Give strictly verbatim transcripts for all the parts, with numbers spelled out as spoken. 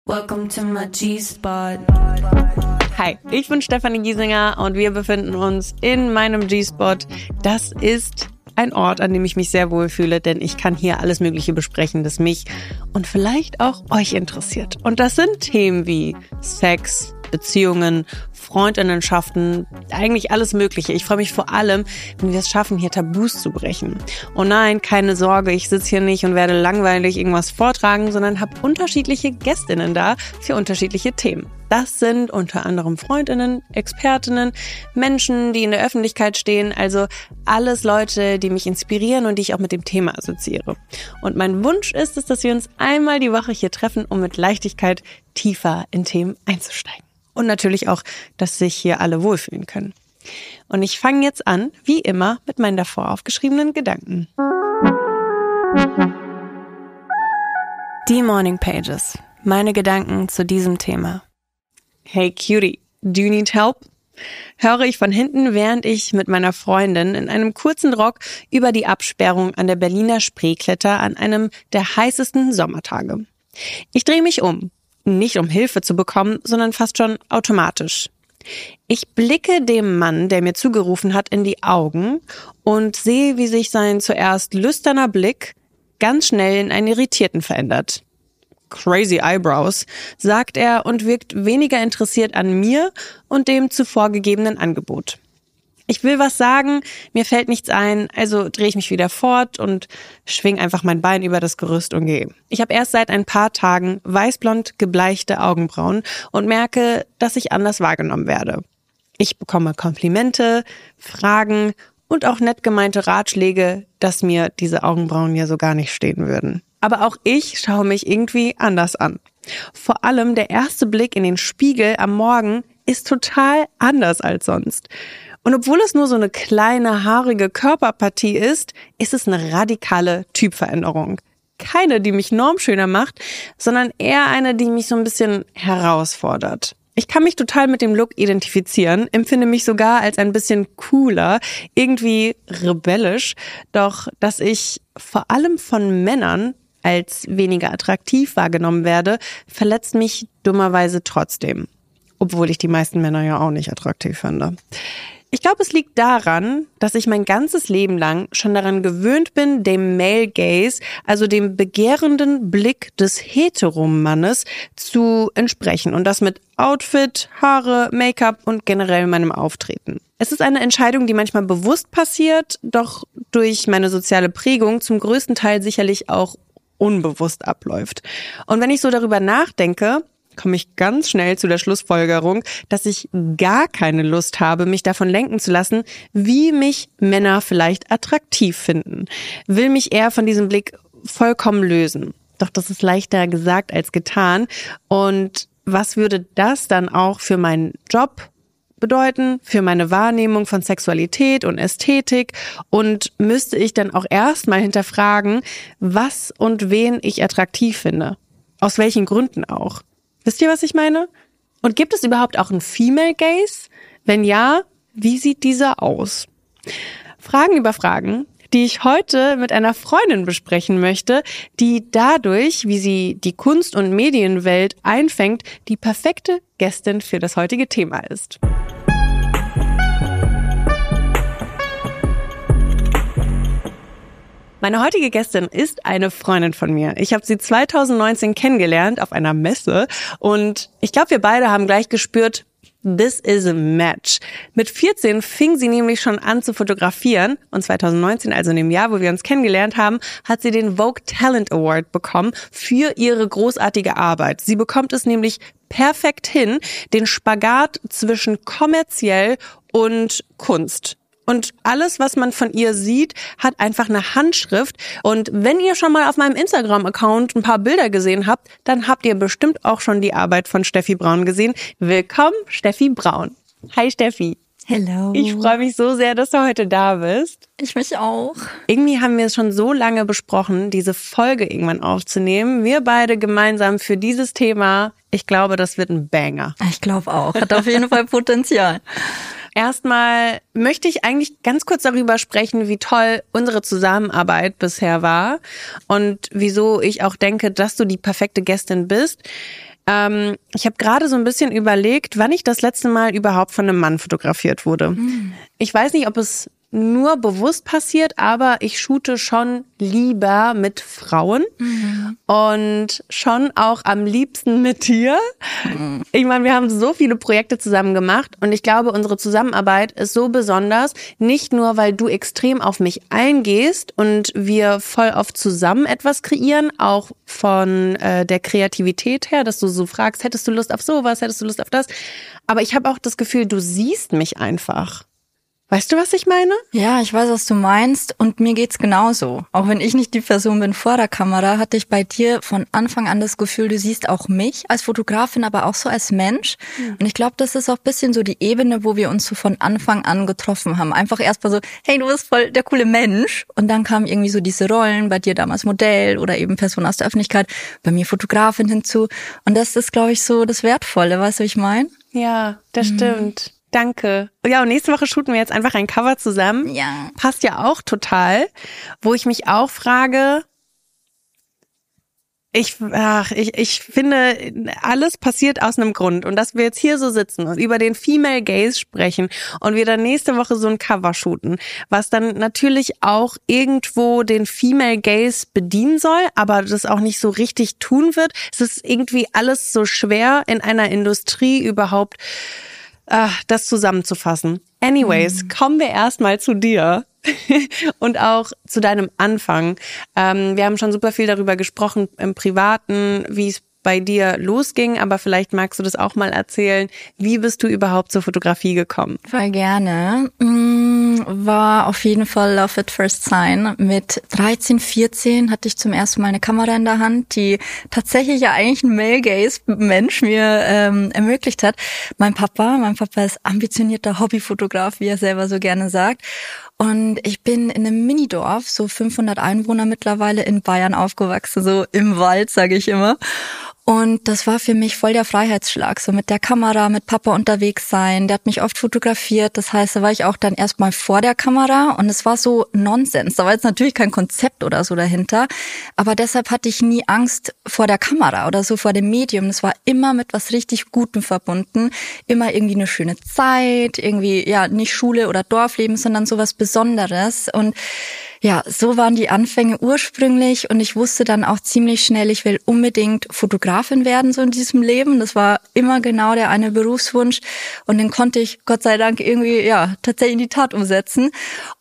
Welcome to my G-Spot. Hi, ich bin Stefanie Giesinger und wir befinden uns in meinem G-Spot. Das ist ein Ort, an dem ich mich sehr wohl fühle, denn ich kann hier alles Mögliche besprechen, das mich und vielleicht auch euch interessiert. Und das sind Themen wie Sex, Beziehungen, Freundinnenschaften, eigentlich alles Mögliche. Ich freue mich vor allem, wenn wir es schaffen, hier Tabus zu brechen. Und nein, keine Sorge, ich sitze hier nicht und werde langweilig irgendwas vortragen, sondern habe unterschiedliche Gästinnen da für unterschiedliche Themen. Das sind unter anderem Freundinnen, Expertinnen, Menschen, die in der Öffentlichkeit stehen, also alles Leute, die mich inspirieren und die ich auch mit dem Thema assoziiere. Und mein Wunsch ist es, dass wir uns einmal die Woche hier treffen, um mit Leichtigkeit tiefer in Themen einzusteigen. Und natürlich auch, dass sich hier alle wohlfühlen können. Und ich fange jetzt an, wie immer, mit meinen davor aufgeschriebenen Gedanken. Die Morning Pages. Meine Gedanken zu diesem Thema. Hey Cutie, do you need help? Höre ich von hinten, während ich mit meiner Freundin in einem kurzen Rock über die Absperrung an der Berliner Spree kletter an einem der heißesten Sommertage. Ich drehe mich um. Nicht um Hilfe zu bekommen, sondern fast schon automatisch. Ich blicke dem Mann, der mir zugerufen hat, in die Augen und sehe, wie sich sein zuerst lüsterner Blick ganz schnell in einen irritierten verändert. Crazy Eyebrows, sagt er und wirkt weniger interessiert an mir und dem zuvor gegebenen Angebot. Ich will was sagen, mir fällt nichts ein, also drehe ich mich wieder fort und schwing einfach mein Bein über das Gerüst und gehe. Ich habe erst seit ein paar Tagen weißblond gebleichte Augenbrauen und merke, dass ich anders wahrgenommen werde. Ich bekomme Komplimente, Fragen und auch nett gemeinte Ratschläge, dass mir diese Augenbrauen ja so gar nicht stehen würden. Aber auch ich schaue mich irgendwie anders an. Vor allem der erste Blick in den Spiegel am Morgen ist total anders als sonst. Und obwohl es nur so eine kleine, haarige Körperpartie ist, ist es eine radikale Typveränderung. Keine, die mich normschöner macht, sondern eher eine, die mich so ein bisschen herausfordert. Ich kann mich total mit dem Look identifizieren, empfinde mich sogar als ein bisschen cooler, irgendwie rebellisch, doch dass ich vor allem von Männern als weniger attraktiv wahrgenommen werde, verletzt mich dummerweise trotzdem. Obwohl ich die meisten Männer ja auch nicht attraktiv finde. Ich glaube, es liegt daran, dass ich mein ganzes Leben lang schon daran gewöhnt bin, dem Male Gaze, also dem begehrenden Blick des Heteromannes, zu entsprechen. Und das mit Outfit, Haare, Make-up und generell meinem Auftreten. Es ist eine Entscheidung, die manchmal bewusst passiert, doch durch meine soziale Prägung zum größten Teil sicherlich auch unbewusst abläuft. Und wenn ich so darüber nachdenke, komme ich ganz schnell zu der Schlussfolgerung, dass ich gar keine Lust habe, mich davon lenken zu lassen, wie mich Männer vielleicht attraktiv finden. Will mich eher von diesem Blick vollkommen lösen. Doch das ist leichter gesagt als getan. Und was würde das dann auch für meinen Job bedeuten, für meine Wahrnehmung von Sexualität und Ästhetik? Und müsste ich dann auch erstmal hinterfragen, was und wen ich attraktiv finde? Aus welchen Gründen auch? Wisst ihr, was ich meine? Und gibt es überhaupt auch einen Female Gaze? Wenn ja, wie sieht dieser aus? Fragen über Fragen, die ich heute mit einer Freundin besprechen möchte, die dadurch, wie sie die Kunst- und Medienwelt einfängt, die perfekte Gästin für das heutige Thema ist. Meine heutige Gästin ist eine Freundin von mir. Ich habe sie zwanzig neunzehn kennengelernt auf einer Messe und ich glaube, wir beide haben gleich gespürt, this is a match. Mit vierzehn fing sie nämlich schon an zu fotografieren und zwanzig neunzehn, also in dem Jahr, wo wir uns kennengelernt haben, hat sie den Vogue Talent Award bekommen für ihre großartige Arbeit. Sie bekommt es nämlich perfekt hin, den Spagat zwischen kommerziell und Kunst. Und alles, was man von ihr sieht, hat einfach eine Handschrift. Und wenn ihr schon mal auf meinem Instagram-Account ein paar Bilder gesehen habt, dann habt ihr bestimmt auch schon die Arbeit von Steffi Braun gesehen. Willkommen, Steffi Braun. Hi, Steffi. Hello. Ich freue mich so sehr, dass du heute da bist. Ich mich auch. Irgendwie haben wir es schon so lange besprochen, diese Folge irgendwann aufzunehmen. Wir beide gemeinsam für dieses Thema. Ich glaube, das wird ein Banger. Ich glaube auch. Hat auf jeden Fall Potenzial. Erstmal möchte ich eigentlich ganz kurz darüber sprechen, wie toll unsere Zusammenarbeit bisher war und wieso ich auch denke, dass du die perfekte Gästin bist. Ähm, ich habe gerade so ein bisschen überlegt, wann ich das letzte Mal überhaupt von einem Mann fotografiert wurde. Mhm. Ich weiß nicht, ob es nur bewusst passiert, aber ich shoote schon lieber mit Frauen mhm. und schon auch am liebsten mit dir. Mhm. Ich meine, wir haben so viele Projekte zusammen gemacht und ich glaube, unsere Zusammenarbeit ist so besonders, nicht nur, weil du extrem auf mich eingehst und wir voll oft zusammen etwas kreieren, auch von äh, der Kreativität her, dass du so fragst, hättest du Lust auf sowas, hättest du Lust auf das, aber ich habe auch das Gefühl, du siehst mich einfach. Weißt du, was ich meine? Ja, ich weiß, was du meinst und mir geht's genauso. Auch wenn ich nicht die Person bin vor der Kamera, hatte ich bei dir von Anfang an das Gefühl, du siehst auch mich als Fotografin, aber auch so als Mensch. Mhm. Und ich glaube, das ist auch ein bisschen so die Ebene, wo wir uns so von Anfang an getroffen haben. Einfach erst mal so, hey, du bist voll der coole Mensch. Und dann kamen irgendwie so diese Rollen, bei dir damals Modell oder eben Person aus der Öffentlichkeit, bei mir Fotografin hinzu. Und das ist, glaube ich, so das Wertvolle, weißt du, was ich meine? Ja, das mhm. stimmt. Danke. Ja, und nächste Woche shooten wir jetzt einfach ein Cover zusammen. Ja. Passt ja auch total. Wo ich mich auch frage, ich, ach, ich, ich finde, alles passiert aus einem Grund. Und dass wir jetzt hier so sitzen und über den Female Gaze sprechen und wir dann nächste Woche so ein Cover shooten, was dann natürlich auch irgendwo den Female Gaze bedienen soll, aber das auch nicht so richtig tun wird. Es ist irgendwie alles so schwer in einer Industrie überhaupt Ach, das zusammenzufassen. Anyways, mhm. kommen wir erstmal zu dir und auch zu deinem Anfang. Ähm, wir haben schon super viel darüber gesprochen im Privaten, wie es bei dir losging, aber vielleicht magst du das auch mal erzählen. Wie bist du überhaupt zur Fotografie gekommen? Voll gerne. War auf jeden Fall Love at First Sign. Mit dreizehn, vierzehn hatte ich zum ersten Mal eine Kamera in der Hand, die tatsächlich ja eigentlich ein Male-Gaze-Mensch mir ähm, ermöglicht hat. Mein Papa, mein Papa ist ambitionierter Hobbyfotograf, wie er selber so gerne sagt. Und ich bin in einem Minidorf, so fünfhundert Einwohner mittlerweile in Bayern aufgewachsen, so im Wald, sage ich immer. Und das war für mich voll der Freiheitsschlag, so mit der Kamera, mit Papa unterwegs sein. Der hat mich oft fotografiert, das heißt, da war ich auch dann erstmal vor der Kamera und es war so Nonsens. Da war jetzt natürlich kein Konzept oder so dahinter, aber deshalb hatte ich nie Angst vor der Kamera oder so vor dem Medium. Das war immer mit was richtig Gutem verbunden, immer irgendwie eine schöne Zeit, irgendwie ja nicht Schule oder Dorfleben, sondern sowas Besonderes. Und ja, so waren die Anfänge ursprünglich und ich wusste dann auch ziemlich schnell, ich will unbedingt Fotografin werden, so in diesem Leben. Das war immer genau der eine Berufswunsch und den konnte ich Gott sei Dank irgendwie, ja, tatsächlich in die Tat umsetzen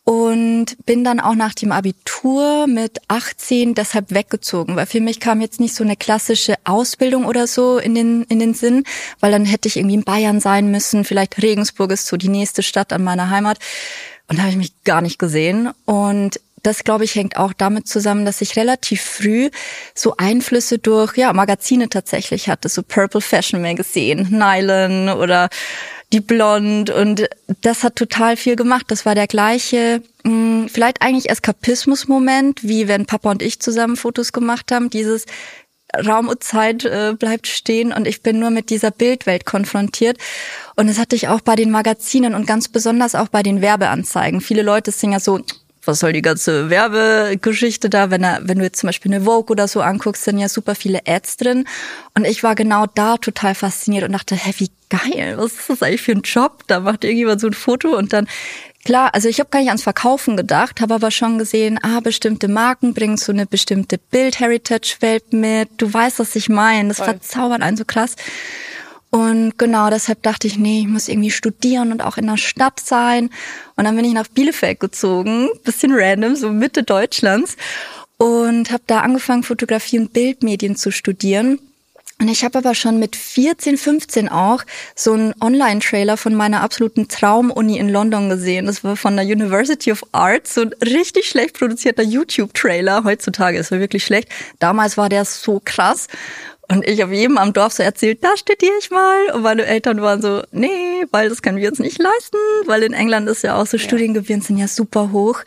und bin dann auch nach dem Abitur mit achtzehn deshalb weggezogen, weil für mich kam jetzt nicht so eine klassische Ausbildung oder so in den, in den Sinn, weil dann hätte ich irgendwie in Bayern sein müssen, vielleicht Regensburg ist so die nächste Stadt an meiner Heimat und da habe ich mich gar nicht gesehen und das, glaube ich, hängt auch damit zusammen, dass ich relativ früh so Einflüsse durch ja Magazine tatsächlich hatte, so Purple Fashion Magazine, Nylon oder die Blonde und das hat total viel gemacht. Das war der gleiche, mh, vielleicht eigentlich Eskapismus-Moment, wie wenn Papa und ich zusammen Fotos gemacht haben, dieses Raum und Zeit äh, bleibt stehen und ich bin nur mit dieser Bildwelt konfrontiert. Und das hatte ich auch bei den Magazinen und ganz besonders auch bei den Werbeanzeigen. Viele Leute sind ja so, was soll die ganze Werbegeschichte da, wenn er, wenn du jetzt zum Beispiel eine Vogue oder so anguckst, sind ja super viele Ads drin. Und ich war genau da total fasziniert und dachte, hä, wie geil, was ist das eigentlich für ein Job? Da macht irgendjemand so ein Foto und dann, klar, also ich habe gar nicht ans Verkaufen gedacht, habe aber schon gesehen, ah, bestimmte Marken bringen so eine bestimmte Bild-Heritage-Welt mit. Du weißt, was ich meine, das verzaubert einen so krass. Und genau, deshalb dachte ich, nee, ich muss irgendwie studieren und auch in der Stadt sein. Und dann bin ich nach Bielefeld gezogen, bisschen random, so Mitte Deutschlands. Und habe da angefangen, Fotografie und Bildmedien zu studieren. Und ich habe aber schon mit vierzehn, fünfzehn auch so einen Online-Trailer von meiner absoluten Traum-Uni in London gesehen. Das war von der University of Arts, so ein richtig schlecht produzierter YouTube-Trailer. Heutzutage ist er wirklich schlecht. Damals war der so krass. Und ich habe jedem am Dorf so erzählt, da studiere ich mal. Und meine Eltern waren so, nee, weil das können wir uns nicht leisten. Weil in England ist ja auch so, ja. Studiengebühren sind ja super hoch.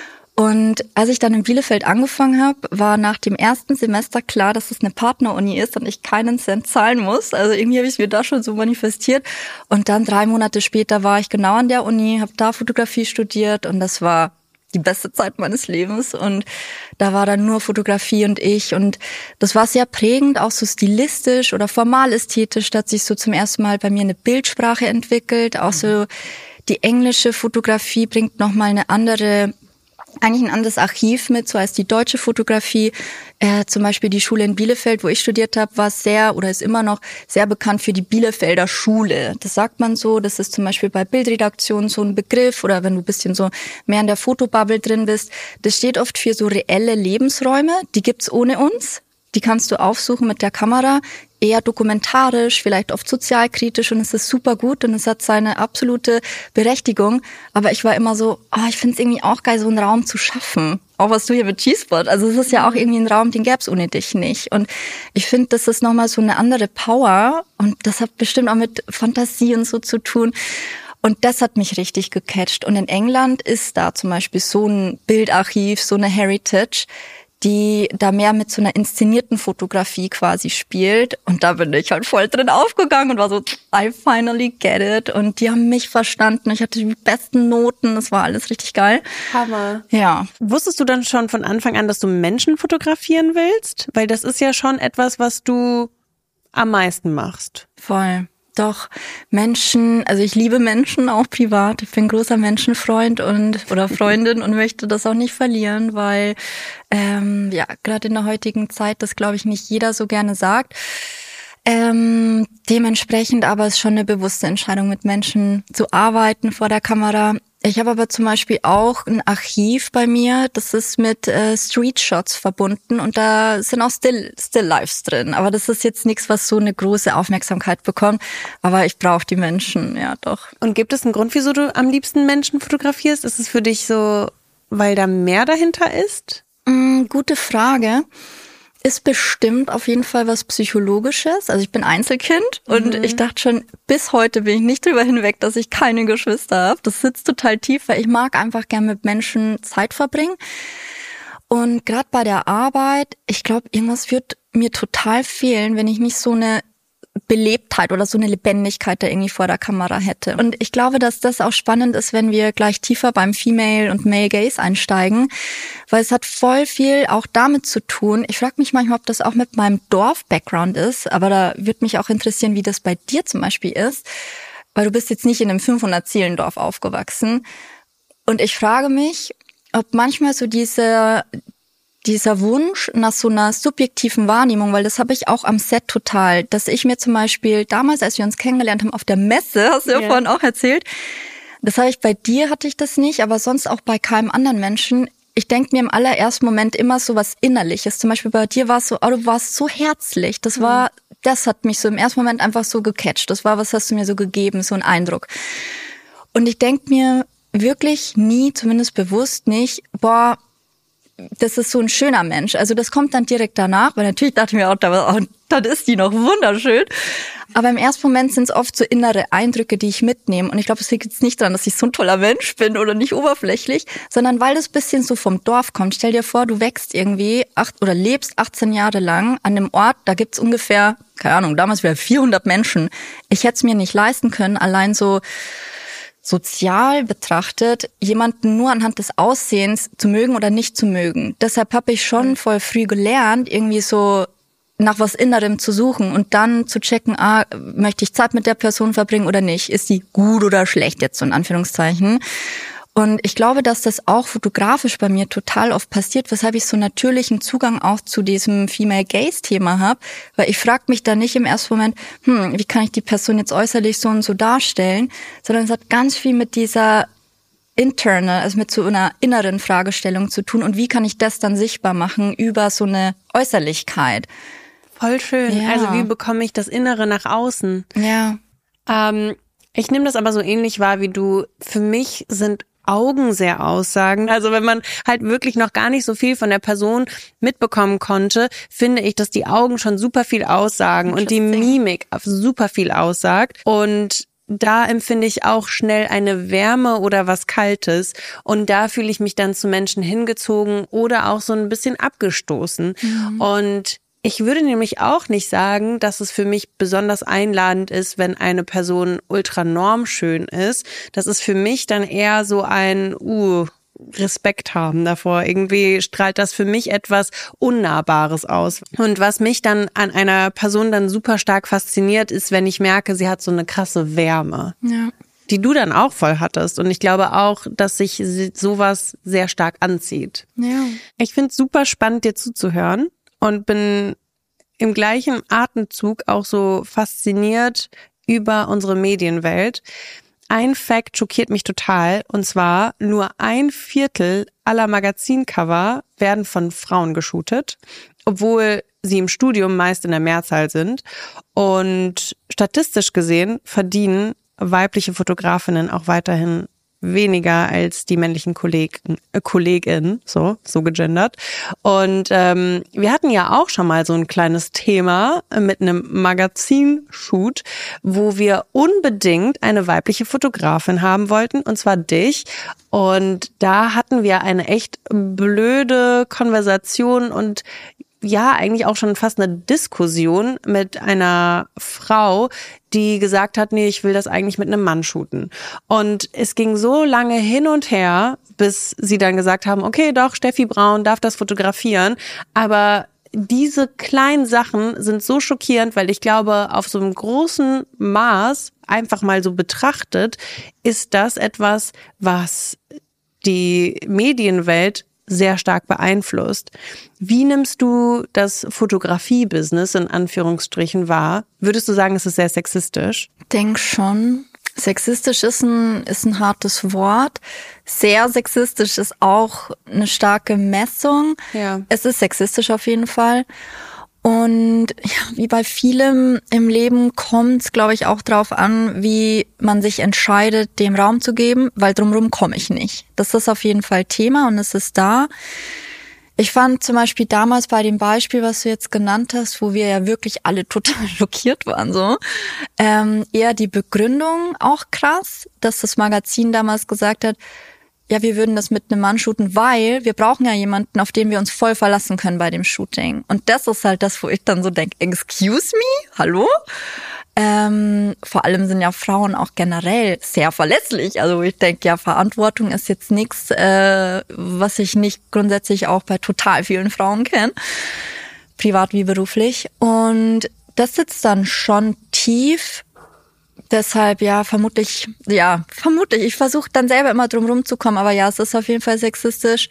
Und als ich dann in Bielefeld angefangen habe, war nach dem ersten Semester klar, dass es eine Partneruni ist und ich keinen Cent zahlen muss. Also irgendwie habe ich es mir da schon so manifestiert. Und dann drei Monate später war ich genau an der Uni, habe da Fotografie studiert und das war die beste Zeit meines Lebens und da war dann nur Fotografie und ich und das war sehr prägend, auch so stilistisch oder formalästhetisch, da hat sich so zum ersten Mal bei mir eine Bildsprache entwickelt, auch so die englische Fotografie bringt nochmal eine andere, eigentlich ein anderes Archiv mit, so als die deutsche Fotografie. Äh, zum Beispiel die Schule in Bielefeld, wo ich studiert habe, war sehr oder ist immer noch sehr bekannt für die Bielefelder Schule. Das sagt man so, das ist zum Beispiel bei Bildredaktion so ein Begriff oder wenn du ein bisschen so mehr in der Fotobubble drin bist. Das steht oft für so reelle Lebensräume, die gibt's ohne uns. Die kannst du aufsuchen mit der Kamera, eher dokumentarisch, vielleicht oft sozialkritisch und es ist super gut und es hat seine absolute Berechtigung. Aber ich war immer so, oh, ich finde es irgendwie auch geil, so einen Raum zu schaffen. Auch was du hier mit G-Spot, also es ist ja auch irgendwie ein Raum, den gäbe es ohne dich nicht. Und ich finde, das ist nochmal so eine andere Power und das hat bestimmt auch mit Fantasie und so zu tun. Und das hat mich richtig gecatcht. Und in England ist da zum Beispiel so ein Bildarchiv, so eine Heritage, die da mehr mit so einer inszenierten Fotografie quasi spielt. Und da bin ich halt voll drin aufgegangen und war so, I finally get it. Und die haben mich verstanden. Ich hatte die besten Noten. Das war alles richtig geil. Hammer. Ja. Wusstest du dann schon von Anfang an, dass du Menschen fotografieren willst? Weil das ist ja schon etwas, was du am meisten machst. Voll. Doch, Menschen, also ich liebe Menschen auch privat. Ich bin großer Menschenfreund und oder Freundin und möchte das auch nicht verlieren, weil ähm, ja gerade in der heutigen Zeit das, glaube ich, nicht jeder so gerne sagt. Ähm, dementsprechend aber ist schon eine bewusste Entscheidung, mit Menschen zu arbeiten vor der Kamera. Ich habe aber zum Beispiel auch ein Archiv bei mir, das ist mit äh, Street Shots verbunden und da sind auch Still, Still Lifes drin. Aber das ist jetzt nichts, was so eine große Aufmerksamkeit bekommt. Aber ich brauche die Menschen, ja doch. Und gibt es einen Grund, wieso du am liebsten Menschen fotografierst? Ist es für dich so, weil da mehr dahinter ist? Mm, gute Frage. Ist bestimmt auf jeden Fall was Psychologisches. Also ich bin Einzelkind und mhm. ich dachte schon, bis heute bin ich nicht drüber hinweg, dass ich keine Geschwister habe. Das sitzt total tief, weil ich mag einfach gern mit Menschen Zeit verbringen. Und gerade bei der Arbeit, ich glaube, irgendwas wird mir total fehlen, wenn ich nicht so eine Belebtheit oder so eine Lebendigkeit da irgendwie vor der Kamera hätte. Und ich glaube, dass das auch spannend ist, wenn wir gleich tiefer beim Female und Male Gaze einsteigen, weil es hat voll viel auch damit zu tun. Ich frage mich manchmal, ob das auch mit meinem Dorf-Background ist, aber da würde mich auch interessieren, wie das bei dir zum Beispiel ist, weil du bist jetzt nicht in einem fünfhundert-Seelendorf aufgewachsen. Und ich frage mich, ob manchmal so diese dieser Wunsch nach so einer subjektiven Wahrnehmung, weil das habe ich auch am Set total, dass ich mir zum Beispiel damals, als wir uns kennengelernt haben auf der Messe, hast du ja, ja vorhin auch erzählt, das habe ich bei dir, hatte ich das nicht, aber sonst auch bei keinem anderen Menschen. Ich denke mir im allerersten Moment immer so was Innerliches. Zum Beispiel bei dir war es so, oh, du warst so herzlich. Das war, das hat mich so im ersten Moment einfach so gecatcht. Das war, was hast du mir so gegeben, so ein Eindruck. Und ich denke mir wirklich nie, zumindest bewusst nicht, boah, das ist so ein schöner Mensch. Also das kommt dann direkt danach, weil natürlich dachte ich mir auch, oh, dann ist die noch wunderschön. Aber im ersten Moment sind es oft so innere Eindrücke, die ich mitnehme. Und ich glaube, es liegt jetzt nicht daran, dass ich so ein toller Mensch bin oder nicht oberflächlich, sondern weil das bisschen so vom Dorf kommt. Stell dir vor, du wächst irgendwie acht oder lebst achtzehn Jahre lang an einem Ort, da gibt's ungefähr, keine Ahnung, damals wäre vierhundert Menschen. Ich hätte es mir nicht leisten können, allein so sozial betrachtet, jemanden nur anhand des Aussehens zu mögen oder nicht zu mögen. Deshalb habe ich schon voll früh gelernt, irgendwie so nach was Innerem zu suchen und dann zu checken, ah, möchte ich Zeit mit der Person verbringen oder nicht? Ist die gut oder schlecht jetzt so in Anführungszeichen? Und ich glaube, dass das auch fotografisch bei mir total oft passiert, weshalb ich so natürlichen Zugang auch zu diesem Female Gaze-Thema habe, weil ich frage mich da nicht im ersten Moment, hm, wie kann ich die Person jetzt äußerlich so und so darstellen, sondern es hat ganz viel mit dieser internal, also mit so einer inneren Fragestellung zu tun und wie kann ich das dann sichtbar machen über so eine Äußerlichkeit. Voll schön. Ja. Also wie bekomme ich das Innere nach außen? Ja. Ähm, ich nehme das aber so ähnlich wahr wie du. Für mich sind Augen sehr aussagend. Also wenn man halt wirklich noch gar nicht so viel von der Person mitbekommen konnte, finde ich, dass die Augen schon super viel aussagen und die Mimik super viel aussagt. Und da empfinde ich auch schnell eine Wärme oder was Kaltes. Und da fühle ich mich dann zu Menschen hingezogen oder auch so ein bisschen abgestoßen. Mhm. Und ich würde nämlich auch nicht sagen, dass es für mich besonders einladend ist, wenn eine Person ultra normschön ist. Das ist für mich dann eher so ein, uh, Respekt haben davor. Irgendwie strahlt das für mich etwas Unnahbares aus. Und was mich dann an einer Person dann super stark fasziniert, ist, wenn ich merke, sie hat so eine krasse Wärme. Ja. Die du dann auch voll hattest. Und ich glaube auch, dass sich sowas sehr stark anzieht. Ja. Ich finde es super spannend, dir zuzuhören und bin im gleichen Atemzug auch so fasziniert über unsere Medienwelt. Ein Fact schockiert mich total, und zwar nur ein Viertel aller Magazincover werden von Frauen geshootet, obwohl sie im Studium meist in der Mehrzahl sind. Und statistisch gesehen verdienen weibliche Fotografinnen auch weiterhin weniger als die männlichen Kollegen, äh, KollegInnen, so, so gegendert. Und ähm, wir hatten ja auch schon mal so ein kleines Thema mit einem Magazinshoot, wo wir unbedingt eine weibliche Fotografin haben wollten, und zwar dich. Und da hatten wir eine echt blöde Konversation und ja, eigentlich auch schon fast eine Diskussion mit einer Frau, die gesagt hat, nee, ich will das eigentlich mit einem Mann shooten. Und es ging so lange hin und her, bis sie dann gesagt haben, okay, doch, Steffi Braun darf das fotografieren. Aber diese kleinen Sachen sind so schockierend, weil ich glaube, auf so einem großen Maß, einfach mal so betrachtet, ist das etwas, was die Medienwelt sehr stark beeinflusst. Wie nimmst du das Fotografie-Business in Anführungsstrichen wahr? Würdest du sagen, es ist sehr sexistisch? Denk schon. Sexistisch ist ein, ist ein hartes Wort. Sehr sexistisch ist auch eine starke Messung. Ja. Es ist sexistisch auf jeden Fall. Und ja, wie bei vielem im Leben kommt es, glaube ich, auch drauf an, wie man sich entscheidet, dem Raum zu geben, weil drumherum komme ich nicht. Das ist auf jeden Fall Thema und es ist da. Ich fand zum Beispiel damals bei dem Beispiel, was du jetzt genannt hast, wo wir ja wirklich alle total schockiert waren, so ähm, eher die Begründung auch krass, dass das Magazin damals gesagt hat, ja, wir würden das mit einem Mann shooten, weil wir brauchen ja jemanden, auf den wir uns voll verlassen können bei dem Shooting. Und das ist halt das, wo ich dann so denke, excuse me, hallo? Ähm, vor allem sind ja Frauen auch generell sehr verletzlich. Also ich denke, ja, Verantwortung ist jetzt nichts, äh, was ich nicht grundsätzlich auch bei total vielen Frauen kenne, privat wie beruflich. Und das sitzt dann schon tief. Deshalb, ja, vermutlich, ja, vermutlich. Ich versuche dann selber immer drum rumzukommen, aber ja, es ist auf jeden Fall sexistisch.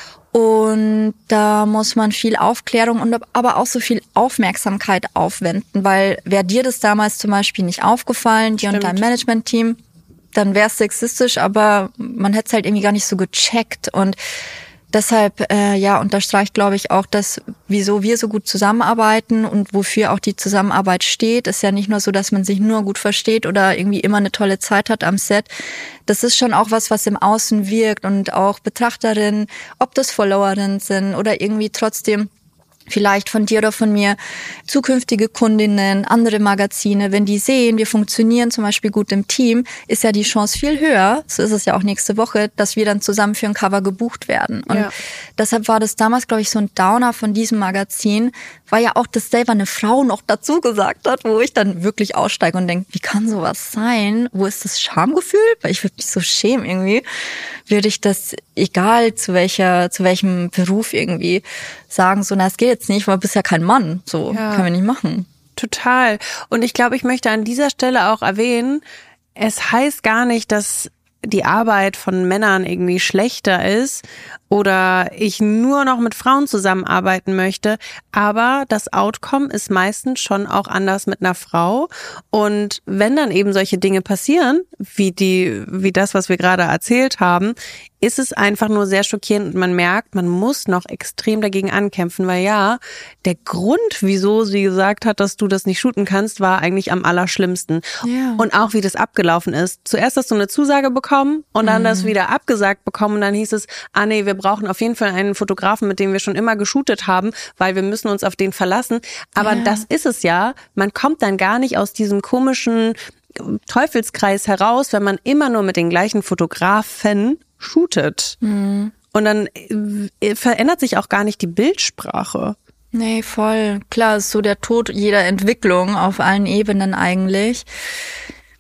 Und da muss man viel Aufklärung und aber auch so viel Aufmerksamkeit aufwenden, weil wäre dir das damals zum Beispiel nicht aufgefallen, dir und dein Management-Team, dann wäre es sexistisch, aber man hätte es halt irgendwie gar nicht so gecheckt. Und deshalb, äh, ja, unterstreicht, glaube ich, auch, dass wieso wir so gut zusammenarbeiten und wofür auch die Zusammenarbeit steht. Ist ja nicht nur so, dass man sich nur gut versteht oder irgendwie immer eine tolle Zeit hat am Set. Das ist schon auch was, was im Außen wirkt und auch Betrachterinnen, ob das Followerinnen sind oder irgendwie trotzdem vielleicht von dir oder von mir zukünftige Kundinnen, andere Magazine, wenn die sehen, wir funktionieren zum Beispiel gut im Team, ist ja die Chance viel höher, so ist es ja auch nächste Woche, dass wir dann zusammen für ein Cover gebucht werden. Und ja. Deshalb war das damals, glaube ich, so ein Downer von diesem Magazin, weil ja auch das selber eine Frau noch dazu gesagt hat, wo ich dann wirklich aussteige und denke, wie kann sowas sein? Wo ist das Schamgefühl? Weil ich würde mich so schämen irgendwie. Würde ich das, egal zu welcher, zu welchem Beruf irgendwie sagen, so, na, es geht jetzt nicht, weil du bist ja kein Mann. So, ja. Können wir nicht machen. Total. Und ich glaube, ich möchte an dieser Stelle auch erwähnen, es heißt gar nicht, dass die Arbeit von Männern irgendwie schlechter ist oder ich nur noch mit Frauen zusammenarbeiten möchte, aber das Outcome ist meistens schon auch anders mit einer Frau. Und wenn dann eben solche Dinge passieren, wie die, wie das, was wir gerade erzählt haben, ist es einfach nur sehr schockierend und man merkt, man muss noch extrem dagegen ankämpfen, weil ja, der Grund, wieso sie gesagt hat, dass du das nicht shooten kannst, war eigentlich am allerschlimmsten. Ja. Und auch wie das abgelaufen ist. Zuerst hast du eine Zusage bekommen und dann mhm. das wieder abgesagt bekommen und dann hieß es, ah nee, wir brauchen auf jeden Fall einen Fotografen, mit dem wir schon immer geshootet haben, weil wir müssen uns auf den verlassen. Aber ja. das ist es ja, man kommt dann gar nicht aus diesem komischen Teufelskreis heraus, wenn man immer nur mit den gleichen Fotografen shootet. Mhm. Und dann äh, verändert sich auch gar nicht die Bildsprache. Nee, voll. Klar, ist so der Tod jeder Entwicklung auf allen Ebenen eigentlich.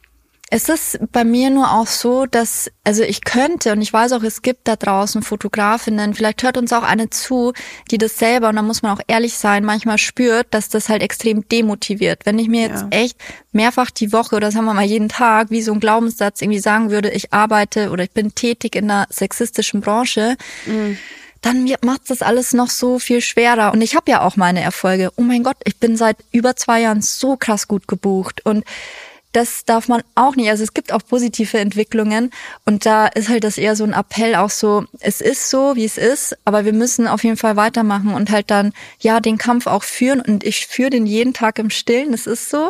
Es ist bei mir nur auch so, dass, also ich könnte, und ich weiß auch, es gibt da draußen Fotografinnen, vielleicht hört uns auch eine zu, die das selber, und da muss man auch ehrlich sein, manchmal spürt, dass das halt extrem demotiviert. Wenn ich mir jetzt Ja. echt mehrfach die Woche oder sagen wir mal jeden Tag wie so ein Glaubenssatz irgendwie sagen würde, ich arbeite oder ich bin tätig in einer sexistischen Branche, mhm. dann macht das alles noch so viel schwerer. Und ich habe ja auch meine Erfolge. Oh mein Gott, ich bin seit über zwei Jahren so krass gut gebucht. Und das darf man auch nicht. Also es gibt auch positive Entwicklungen. Und da ist halt das eher so ein Appell auch so, es ist so, wie es ist, aber wir müssen auf jeden Fall weitermachen und halt dann, ja, den Kampf auch führen. Und ich führe den jeden Tag im Stillen, das ist so.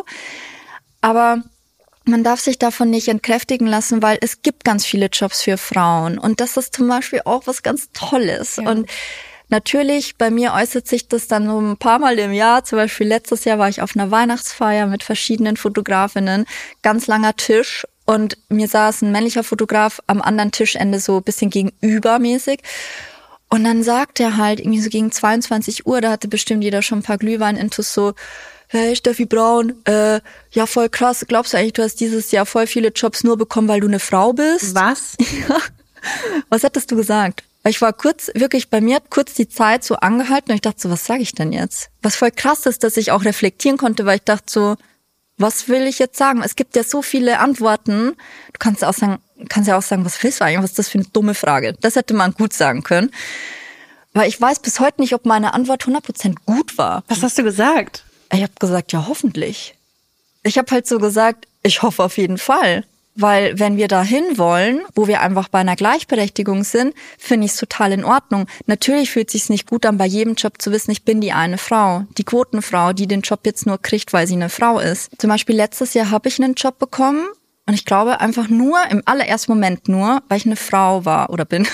Aber man darf sich davon nicht entkräftigen lassen, weil es gibt ganz viele Jobs für Frauen. Und das ist zum Beispiel auch was ganz Tolles. Ja. Und natürlich, bei mir äußert sich das dann so ein paar Mal im Jahr. Zum Beispiel letztes Jahr war ich auf einer Weihnachtsfeier mit verschiedenen Fotografinnen. Ganz langer Tisch. Und mir saß ein männlicher Fotograf am anderen Tischende so ein bisschen gegenübermäßig. Und dann sagt er halt irgendwie so gegen zweiundzwanzig Uhr, da hatte bestimmt jeder schon ein paar Glühwein-Intus so, hey Steffi Braun, äh, ja voll krass, glaubst du eigentlich, du hast dieses Jahr voll viele Jobs nur bekommen, weil du eine Frau bist? Was? Ja. Was hättest du gesagt? Ich war kurz, wirklich, bei mir hat kurz die Zeit so angehalten und ich dachte so, was sage ich denn jetzt? Was voll krass ist, dass ich auch reflektieren konnte, weil ich dachte so, was will ich jetzt sagen? Es gibt ja so viele Antworten. Du kannst auch sagen, kannst ja auch sagen, was willst du eigentlich? Was ist das für eine dumme Frage? Das hätte man gut sagen können. Weil ich weiß bis heute nicht, ob meine Antwort hundert Prozent gut war. Was hast du gesagt? Ich habe gesagt, ja, hoffentlich. Ich habe halt so gesagt, ich hoffe auf jeden Fall. Weil wenn wir dahin wollen, wo wir einfach bei einer Gleichberechtigung sind, finde ich es total in Ordnung. Natürlich fühlt es sich nicht gut an, bei jedem Job zu wissen, ich bin die eine Frau, die Quotenfrau, die den Job jetzt nur kriegt, weil sie eine Frau ist. Zum Beispiel letztes Jahr habe ich einen Job bekommen und ich glaube einfach nur, im allerersten Moment nur, weil ich eine Frau war oder bin.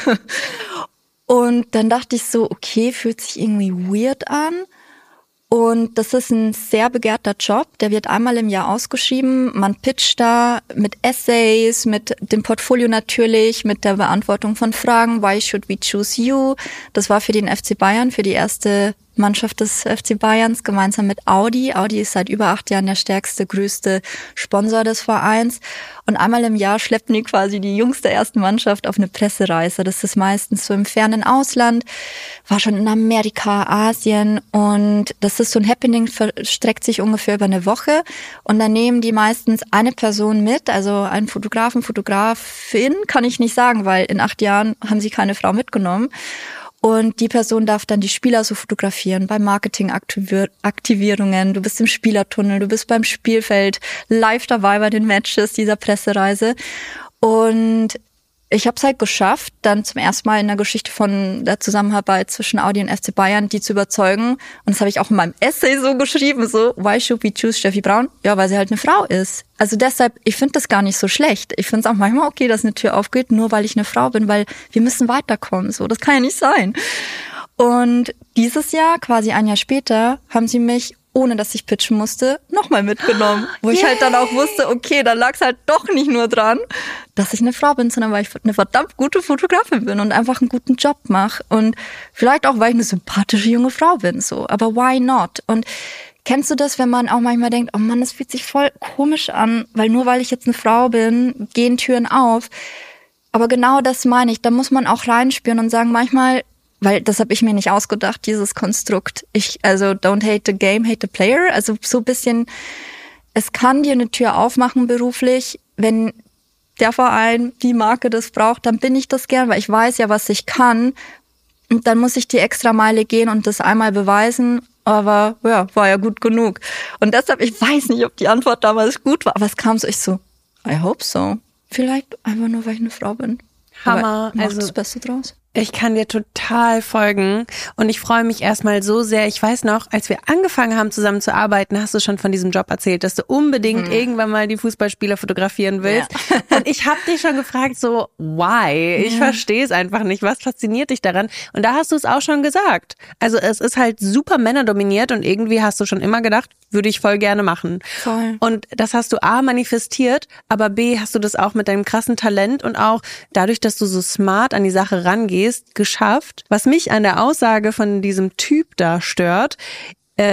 Und dann dachte ich so, okay, fühlt sich irgendwie weird an. Und das ist ein sehr begehrter Job, der wird einmal im Jahr ausgeschrieben. Man pitcht da mit Essays, mit dem Portfolio natürlich, mit der Beantwortung von Fragen. Why should we choose you? Das war für den F C Bayern, für die erste Mannschaft des F C Bayerns, gemeinsam mit Audi. Audi ist seit über acht Jahren der stärkste, größte Sponsor des Vereins. Und einmal im Jahr schleppen die quasi die Jungs der ersten Mannschaft auf eine Pressereise. Das ist meistens so im fernen Ausland, war schon in Amerika, Asien. Und das ist so ein Happening, verstreckt sich ungefähr über eine Woche. Und dann nehmen die meistens eine Person mit, also einen Fotografen, Fotografin, kann ich nicht sagen, weil in acht Jahren haben sie keine Frau mitgenommen. Und die Person darf dann die Spieler so fotografieren bei Marketingaktivierungen. Du bist im Spielertunnel, du bist beim Spielfeld live dabei bei den Matches dieser Pressereise. Und ich habe es halt geschafft, dann zum ersten Mal in der Geschichte von der Zusammenarbeit zwischen Audi und F C Bayern, die zu überzeugen. Und das habe ich auch in meinem Essay so geschrieben, so, why should we choose Steffi Braun? Ja, weil sie halt eine Frau ist. Also deshalb, ich finde das gar nicht so schlecht. Ich finde es auch manchmal okay, dass eine Tür aufgeht, nur weil ich eine Frau bin, weil wir müssen weiterkommen. So, das kann ja nicht sein. Und dieses Jahr, quasi ein Jahr später, haben sie mich, ohne dass ich pitchen musste, nochmal mitgenommen. Wo ich Yay. halt dann auch wusste, okay, da lag es halt doch nicht nur dran, dass ich eine Frau bin, sondern weil ich eine verdammt gute Fotografin bin und einfach einen guten Job mache. Und vielleicht auch, weil ich eine sympathische junge Frau bin, so. Aber why not? Und kennst du das, wenn man auch manchmal denkt, oh Mann, das fühlt sich voll komisch an, weil nur weil ich jetzt eine Frau bin, gehen Türen auf. Aber genau das meine ich. Da muss man auch reinspüren und sagen, manchmal, weil das habe ich mir nicht ausgedacht, dieses Konstrukt. Ich, also don't hate the game, hate the player. Also so ein bisschen, es kann dir eine Tür aufmachen beruflich, wenn der Verein, die Marke das braucht, dann bin ich das gern, weil ich weiß ja, was ich kann. Und dann muss ich die extra Meile gehen und das einmal beweisen. Aber ja, war ja gut genug. Und deshalb, ich weiß nicht, ob die Antwort damals gut war, aber es kam so, ich so, I hope so. Vielleicht einfach nur, weil ich eine Frau bin. Hammer. Aber also das Beste draus. Ich kann dir total folgen und ich freue mich erstmal so sehr. Ich weiß noch, als wir angefangen haben zusammen zu arbeiten, hast du schon von diesem Job erzählt, dass du unbedingt mhm. irgendwann mal die Fußballspieler fotografieren willst. Ja. Und ich habe dich schon gefragt, so why? Ich ja. verstehe es einfach nicht. Was fasziniert dich daran? Und da hast du es auch schon gesagt. Also es ist halt super männerdominiert und irgendwie hast du schon immer gedacht, würde ich voll gerne machen. Voll. Und das hast du A, manifestiert, aber B, hast du das auch mit deinem krassen Talent und auch dadurch, dass du so smart an die Sache rangehst, geschafft. Was mich an der Aussage von diesem Typ da stört, äh,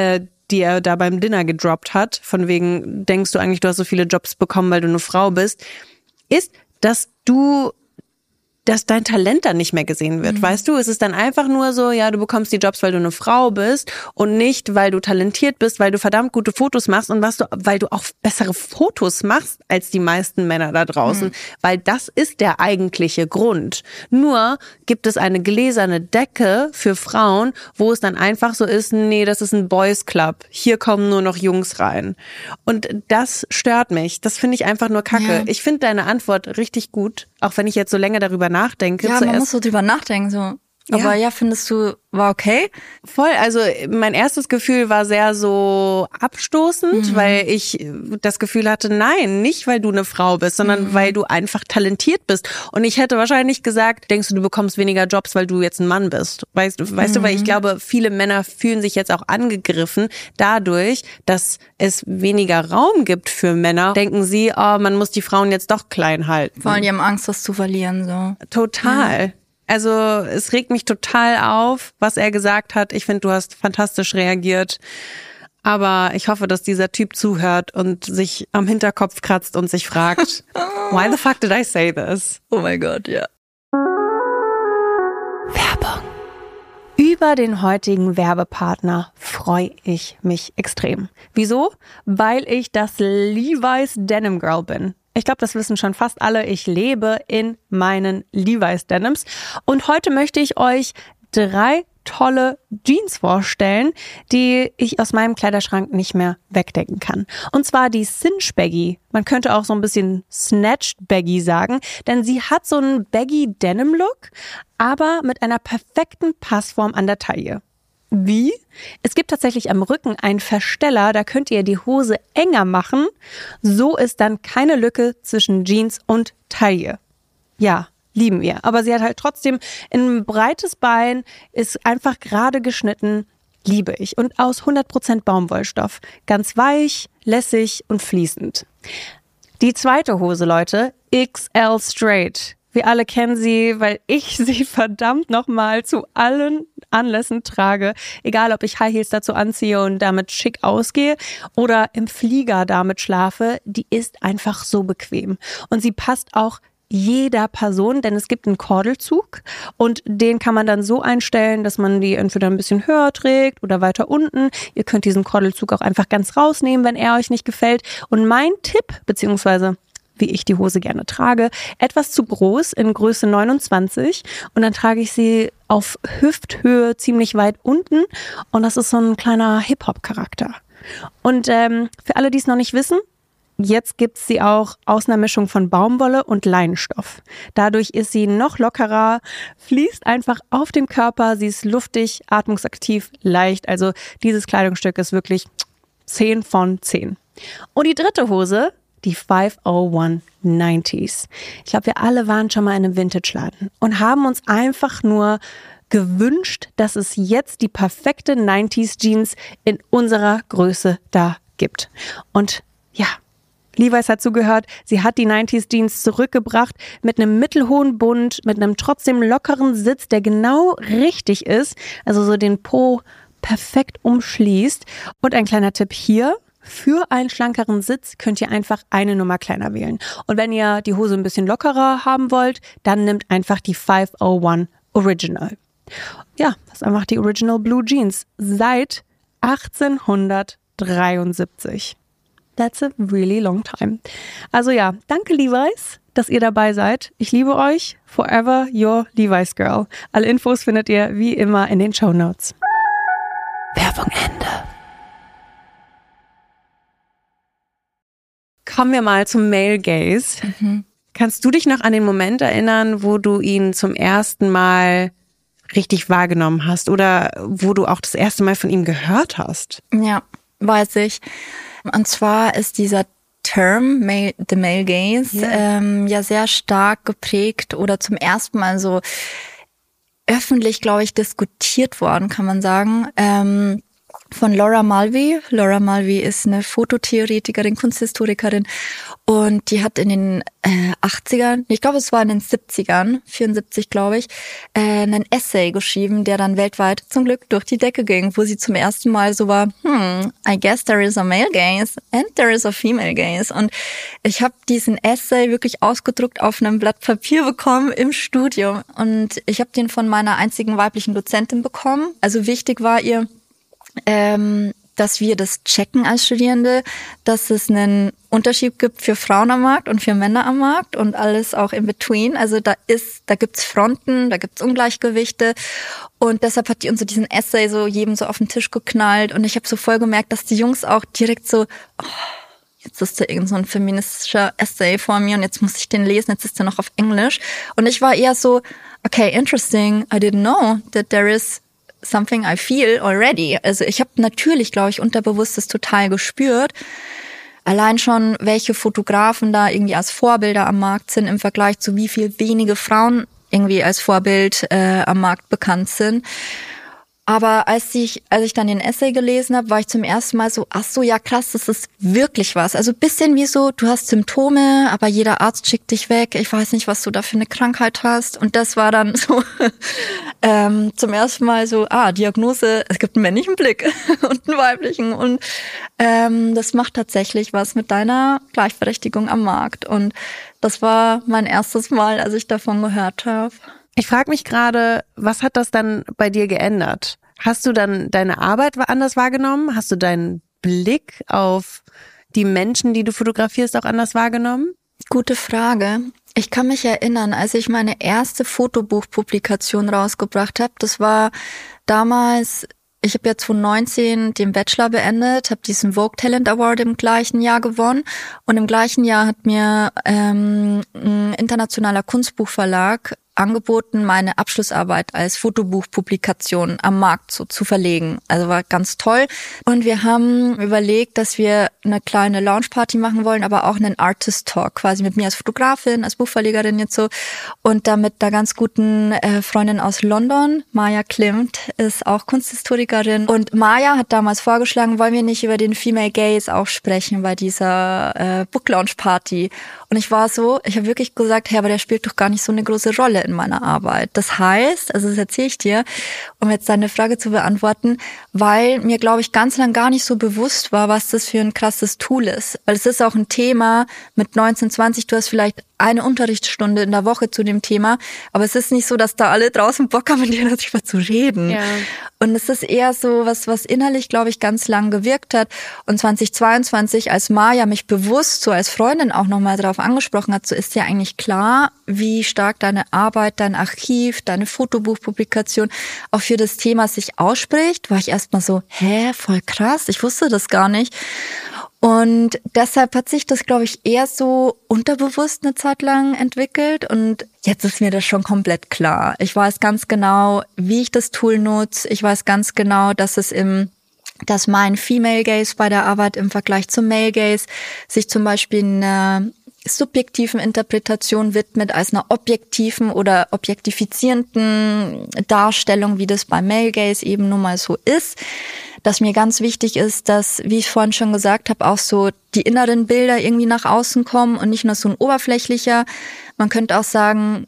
die er da beim Dinner gedroppt hat, von wegen, denkst du eigentlich, du hast so viele Jobs bekommen, weil du eine Frau bist, ist, dass du dass dein Talent dann nicht mehr gesehen wird, mhm. weißt du? Es ist dann einfach nur so, ja, du bekommst die Jobs, weil du eine Frau bist und nicht, weil du talentiert bist, weil du verdammt gute Fotos machst und was du, weil du auch bessere Fotos machst als die meisten Männer da draußen, mhm. weil das ist der eigentliche Grund. Nur gibt es eine gläserne Decke für Frauen, wo es dann einfach so ist, nee, das ist ein Boys Club, hier kommen nur noch Jungs rein. Und das stört mich, das finde ich einfach nur kacke. Ja. Ich finde deine Antwort richtig gut, auch wenn ich jetzt so länger darüber nachdenke. Ja, zuerst. Man muss so drüber nachdenken, so. Aber ja. ja, findest du, war okay? Voll, also mein erstes Gefühl war sehr so abstoßend, mhm. weil ich das Gefühl hatte, nein, nicht weil du eine Frau bist, sondern mhm. weil du einfach talentiert bist. Und ich hätte wahrscheinlich gesagt, denkst du, du bekommst weniger Jobs, weil du jetzt ein Mann bist? Weißt du, weißt mhm. du, weil ich glaube, viele Männer fühlen sich jetzt auch angegriffen dadurch, dass es weniger Raum gibt für Männer. Denken sie, oh, man muss die Frauen jetzt doch klein halten. Vor allem, die haben Angst, das zu verlieren, so. Total. Ja. Also es regt mich total auf, was er gesagt hat. Ich finde, du hast fantastisch reagiert. Aber ich hoffe, dass dieser Typ zuhört und sich am Hinterkopf kratzt und sich fragt, why the fuck did I say this? Oh mein Gott, ja. Werbung. Über den heutigen Werbepartner freue ich mich extrem. Wieso? Weil ich das Levi's Denim Girl bin. Ich glaube, das wissen schon fast alle. Ich lebe in meinen Levi's Denims. Und heute möchte ich euch drei tolle Jeans vorstellen, die ich aus meinem Kleiderschrank nicht mehr wegdenken kann. Und zwar die Cinch Baggy. Man könnte auch so ein bisschen Snatched Baggy sagen, denn sie hat so einen Baggy Denim Look, aber mit einer perfekten Passform an der Taille. Wie? Es gibt tatsächlich am Rücken einen Versteller, da könnt ihr die Hose enger machen. So ist dann keine Lücke zwischen Jeans und Taille. Ja, lieben wir. Aber sie hat halt trotzdem ein breites Bein, ist einfach gerade geschnitten. Liebe ich. Und aus hundert Prozent Baumwollstoff. Ganz weich, lässig und fließend. Die zweite Hose, Leute, X L Straight. Wir alle kennen sie, weil ich sie verdammt nochmal zu allen Anlässen trage. Egal, ob ich High Heels dazu anziehe und damit schick ausgehe oder im Flieger damit schlafe. Die ist einfach so bequem. Und sie passt auch jeder Person, denn es gibt einen Kordelzug und den kann man dann so einstellen, dass man die entweder ein bisschen höher trägt oder weiter unten. Ihr könnt diesen Kordelzug auch einfach ganz rausnehmen, wenn er euch nicht gefällt. Und mein Tipp, beziehungsweise wie ich die Hose gerne trage, etwas zu groß in Größe neunundzwanzig und dann trage ich sie auf Hüfthöhe ziemlich weit unten und das ist so ein kleiner Hip-Hop-Charakter. Und ähm, für alle, die es noch nicht wissen, jetzt gibt's sie auch aus einer Mischung von Baumwolle und Leinenstoff. Dadurch ist sie noch lockerer, fließt einfach auf dem Körper, sie ist luftig, atmungsaktiv, leicht. Also dieses Kleidungsstück ist wirklich zehn von zehn. Und die dritte Hose, die fünf oh eins neunziger. Ich glaube, wir alle waren schon mal in einem Vintage-Laden und haben uns einfach nur gewünscht, dass es jetzt die perfekte neunziger Jeans in unserer Größe da gibt. Und ja, Levi's hat zugehört, sie hat die neunziger Jeans zurückgebracht mit einem mittelhohen Bund, mit einem trotzdem lockeren Sitz, der genau richtig ist, also so den Po perfekt umschließt. Und ein kleiner Tipp hier: Für einen schlankeren Sitz könnt ihr einfach eine Nummer kleiner wählen. Und wenn ihr die Hose ein bisschen lockerer haben wollt, dann nehmt einfach die fünf oh eins Original. Ja, das ist einfach die Original Blue Jeans seit achtzehnhundertdreiundsiebzig. That's a really long time. Also ja, danke Levi's, dass ihr dabei seid. Ich liebe euch. Forever your Levi's Girl. Alle Infos findet ihr wie immer in den Shownotes. Werbung Ende. Kommen wir mal zum Male Gaze. Mhm. Kannst du dich noch an den Moment erinnern, wo du ihn zum ersten Mal richtig wahrgenommen hast oder wo du auch das erste Mal von ihm gehört hast? Ja, weiß ich. Und zwar ist dieser Term, male, the Male Gaze, yeah. ähm, ja sehr stark geprägt oder zum ersten Mal so öffentlich, glaube ich, diskutiert worden, kann man sagen. Ähm, von Laura Mulvey. Laura Mulvey ist eine Fototheoretikerin, Kunsthistorikerin und die hat in den äh, achtzigern, ich glaube es war in den siebzigern, vierundsiebzig glaube ich, äh, einen Essay geschrieben, der dann weltweit zum Glück durch die Decke ging, wo sie zum ersten Mal so war, hm, I guess there is a male gaze and there is a female gaze. Und ich habe diesen Essay wirklich ausgedruckt auf einem Blatt Papier bekommen im Studium und ich habe den von meiner einzigen weiblichen Dozentin bekommen. Also wichtig war ihr, ähm, dass wir das checken als Studierende, dass es einen Unterschied gibt für Frauen am Markt und für Männer am Markt und alles auch in between. Also da ist, da gibt's Fronten, da gibt's Ungleichgewichte und deshalb hat die uns so diesen Essay so jedem so auf den Tisch geknallt und ich habe so voll gemerkt, dass die Jungs auch direkt so, oh, jetzt ist da irgend so ein feministischer Essay vor mir und jetzt muss ich den lesen, jetzt ist der noch auf Englisch und ich war eher so, okay, interesting, I didn't know that there is something I feel already. Also ich habe natürlich, glaube ich, unterbewusst das total gespürt. Allein schon, welche Fotografen da irgendwie als Vorbilder am Markt sind im Vergleich zu wie viel wenige Frauen irgendwie als Vorbild äh, am Markt bekannt sind. Aber als ich, als ich dann den Essay gelesen habe, war ich zum ersten Mal so, ach so, ja krass, das ist wirklich was. Also bisschen wie so, du hast Symptome, aber jeder Arzt schickt dich weg. Ich weiß nicht, was du da für eine Krankheit hast. Und das war dann so ähm, zum ersten Mal so, ah, Diagnose, es gibt einen männlichen Blick und einen weiblichen. Und ähm, das macht tatsächlich was mit deiner Gleichberechtigung am Markt. Und das war mein erstes Mal, als ich davon gehört habe. Ich frage mich gerade, was hat das dann bei dir geändert? Hast du dann deine Arbeit anders wahrgenommen? Hast du deinen Blick auf die Menschen, die du fotografierst, auch anders wahrgenommen? Gute Frage. Ich kann mich erinnern, als ich meine erste Fotobuchpublikation rausgebracht habe, das war damals, ich habe ja zwanzig neunzehn den Bachelor beendet, habe diesen Vogue Talent Award im gleichen Jahr gewonnen und im gleichen Jahr hat mir ähm, ein internationaler Kunstbuchverlag angeboten, meine Abschlussarbeit als Fotobuchpublikation am Markt so zu verlegen. Also war ganz toll. Und wir haben überlegt, dass wir eine kleine Launchparty machen wollen, aber auch einen Artist Talk, quasi mit mir als Fotografin, als Buchverlegerin jetzt so. Und da mit einer ganz guten äh, Freundin aus London, Maja Klimt, ist auch Kunsthistorikerin. Und Maja hat damals vorgeschlagen, wollen wir nicht über den Female Gaze auch sprechen bei dieser äh, Book Launch Party. Und ich war so, ich habe wirklich gesagt, hey, aber der spielt doch gar nicht so eine große Rolle in meiner Arbeit. Das heißt, also das erzähle ich dir, um jetzt deine Frage zu beantworten, weil mir, glaube ich, ganz lang gar nicht so bewusst war, was das für ein krasses Tool ist. Weil es ist auch ein Thema mit neunzehn, zwanzig, du hast vielleicht eine Unterrichtsstunde in der Woche zu dem Thema, aber es ist nicht so, dass da alle draußen Bock haben, mit dir darüber zu reden. Ja. Und es ist eher so was, was innerlich, glaube ich, ganz lang gewirkt hat. Und zweitausendzweiundzwanzig, als Maja mich bewusst so als Freundin auch nochmal darauf angesprochen hat, so ist ja eigentlich klar, wie stark deine Arbeit, dein Archiv, deine Fotobuchpublikation auch für das Thema sich ausspricht, war ich erstmal so, hä, voll krass, ich wusste das gar nicht. Und deshalb hat sich das, glaube ich, eher so unterbewusst eine Zeit lang entwickelt und jetzt ist mir das schon komplett klar. Ich weiß ganz genau, wie ich das Tool nutze. Ich weiß ganz genau, dass es im, dass mein Female Gaze bei der Arbeit im Vergleich zum Male Gaze sich zum Beispiel einer subjektiven Interpretation widmet als einer objektiven oder objektifizierenden Darstellung, wie das beim Male Gaze eben nun mal so ist. Dass mir ganz wichtig ist, dass, wie ich vorhin schon gesagt habe, auch so die inneren Bilder irgendwie nach außen kommen und nicht nur so ein oberflächlicher, man könnte auch sagen,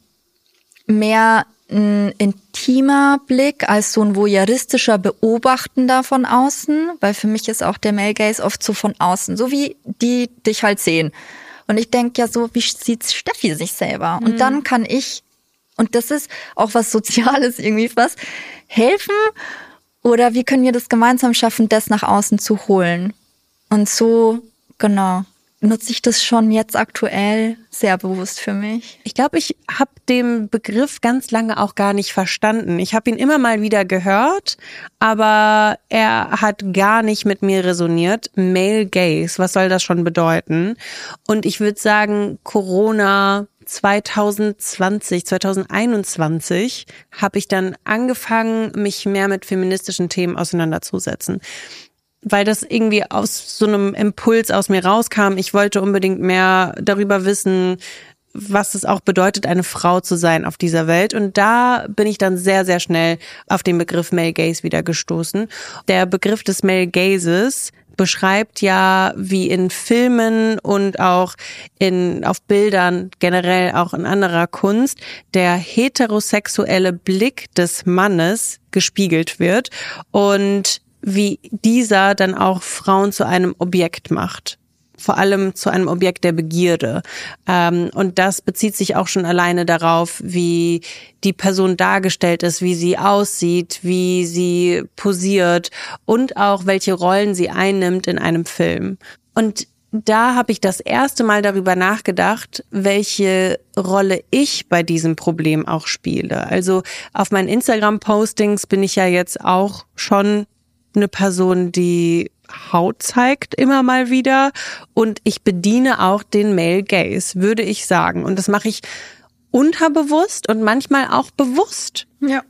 mehr ein intimer Blick als so ein voyeuristischer Beobachtender von außen, weil für mich ist auch der Male Gaze oft so von außen, so wie die dich halt sehen. Und ich denke ja so, wie sieht Steffi sich selber? Mhm. Und dann kann ich, und das ist auch was Soziales irgendwie was, helfen. Oder wie können wir das gemeinsam schaffen, das nach außen zu holen? Und so, genau, nutze ich das schon jetzt aktuell sehr bewusst für mich. Ich glaube, ich habe den Begriff ganz lange auch gar nicht verstanden. Ich habe ihn immer mal wieder gehört, aber er hat gar nicht mit mir resoniert. Male Gaze, was soll das schon bedeuten? Und ich würde sagen, Corona zwanzig zwanzig, zwanzig einundzwanzig habe ich dann angefangen, mich mehr mit feministischen Themen auseinanderzusetzen. Weil das irgendwie aus so einem Impuls aus mir rauskam. Ich wollte unbedingt mehr darüber wissen, was es auch bedeutet, eine Frau zu sein auf dieser Welt. Und da bin ich dann sehr, sehr schnell auf den Begriff Male Gaze wieder gestoßen. Der Begriff des Male Gazes beschreibt ja, wie in Filmen und auch in auf Bildern, generell auch in anderer Kunst, der heterosexuelle Blick des Mannes gespiegelt wird und wie dieser dann auch Frauen zu einem Objekt macht. Vor allem zu einem Objekt der Begierde. Ähm, und das bezieht sich auch schon alleine darauf, wie die Person dargestellt ist, wie sie aussieht, wie sie posiert und auch welche Rollen sie einnimmt in einem Film. Und da habe ich das erste Mal darüber nachgedacht, welche Rolle ich bei diesem Problem auch spiele. Also auf meinen Instagram-Postings bin ich ja jetzt auch schon eine Person, die Haut zeigt immer mal wieder, und ich bediene auch den Male Gaze, würde ich sagen. Und das mache ich unterbewusst und manchmal auch bewusst. Ja.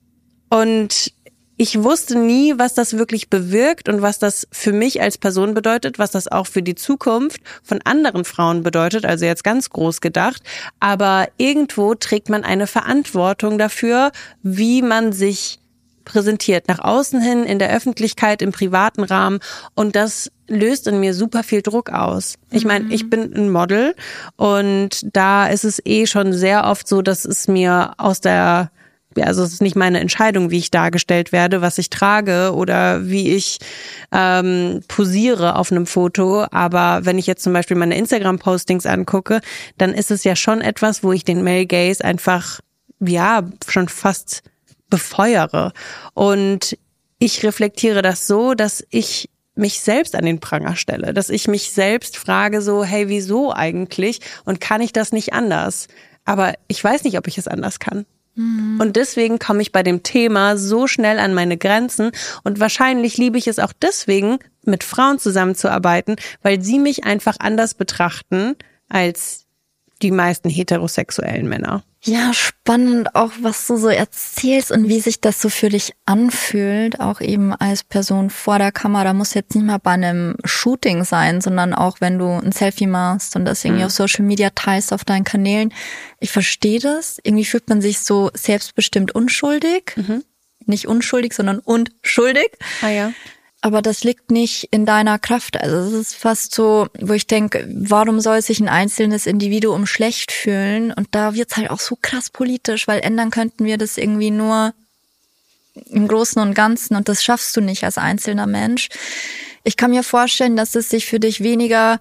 Und ich wusste nie, was das wirklich bewirkt und was das für mich als Person bedeutet, was das auch für die Zukunft von anderen Frauen bedeutet, also jetzt ganz groß gedacht. Aber irgendwo trägt man eine Verantwortung dafür, wie man sich präsentiert, nach außen hin, in der Öffentlichkeit, im privaten Rahmen, und das löst in mir super viel Druck aus. Ich meine, ich bin ein Model und da ist es eh schon sehr oft so, dass es mir aus der, also es ist nicht meine Entscheidung, wie ich dargestellt werde, was ich trage oder wie ich ähm, posiere auf einem Foto, aber wenn ich jetzt zum Beispiel meine Instagram-Postings angucke, dann ist es ja schon etwas, wo ich den Male Gaze einfach, ja, schon fast befeuere. Und ich reflektiere das so, dass ich mich selbst an den Pranger stelle, dass ich mich selbst frage so, hey, wieso eigentlich? Und kann ich das nicht anders? Aber ich weiß nicht, ob ich es anders kann. Mhm. Und deswegen komme ich bei dem Thema so schnell an meine Grenzen, und wahrscheinlich liebe ich es auch deswegen, mit Frauen zusammenzuarbeiten, weil sie mich einfach anders betrachten als die meisten heterosexuellen Männer. Ja, spannend auch, was du so erzählst und wie sich das so für dich anfühlt, auch eben als Person vor der Kamera. Muss jetzt nicht mal bei einem Shooting sein, sondern auch, wenn du ein Selfie machst und das irgendwie mhm. auf Social Media teilst, auf deinen Kanälen. Ich verstehe das. Irgendwie fühlt man sich so selbstbestimmt unschuldig. Mhm. Nicht unschuldig, sondern unschuldig. Ah ja. Aber das liegt nicht in deiner Kraft. Also es ist fast so, wo ich denke, warum soll sich ein einzelnes Individuum schlecht fühlen? Und da wird's halt auch so krass politisch, weil ändern könnten wir das irgendwie nur im Großen und Ganzen, und das schaffst du nicht als einzelner Mensch. Ich kann mir vorstellen, dass es sich für dich weniger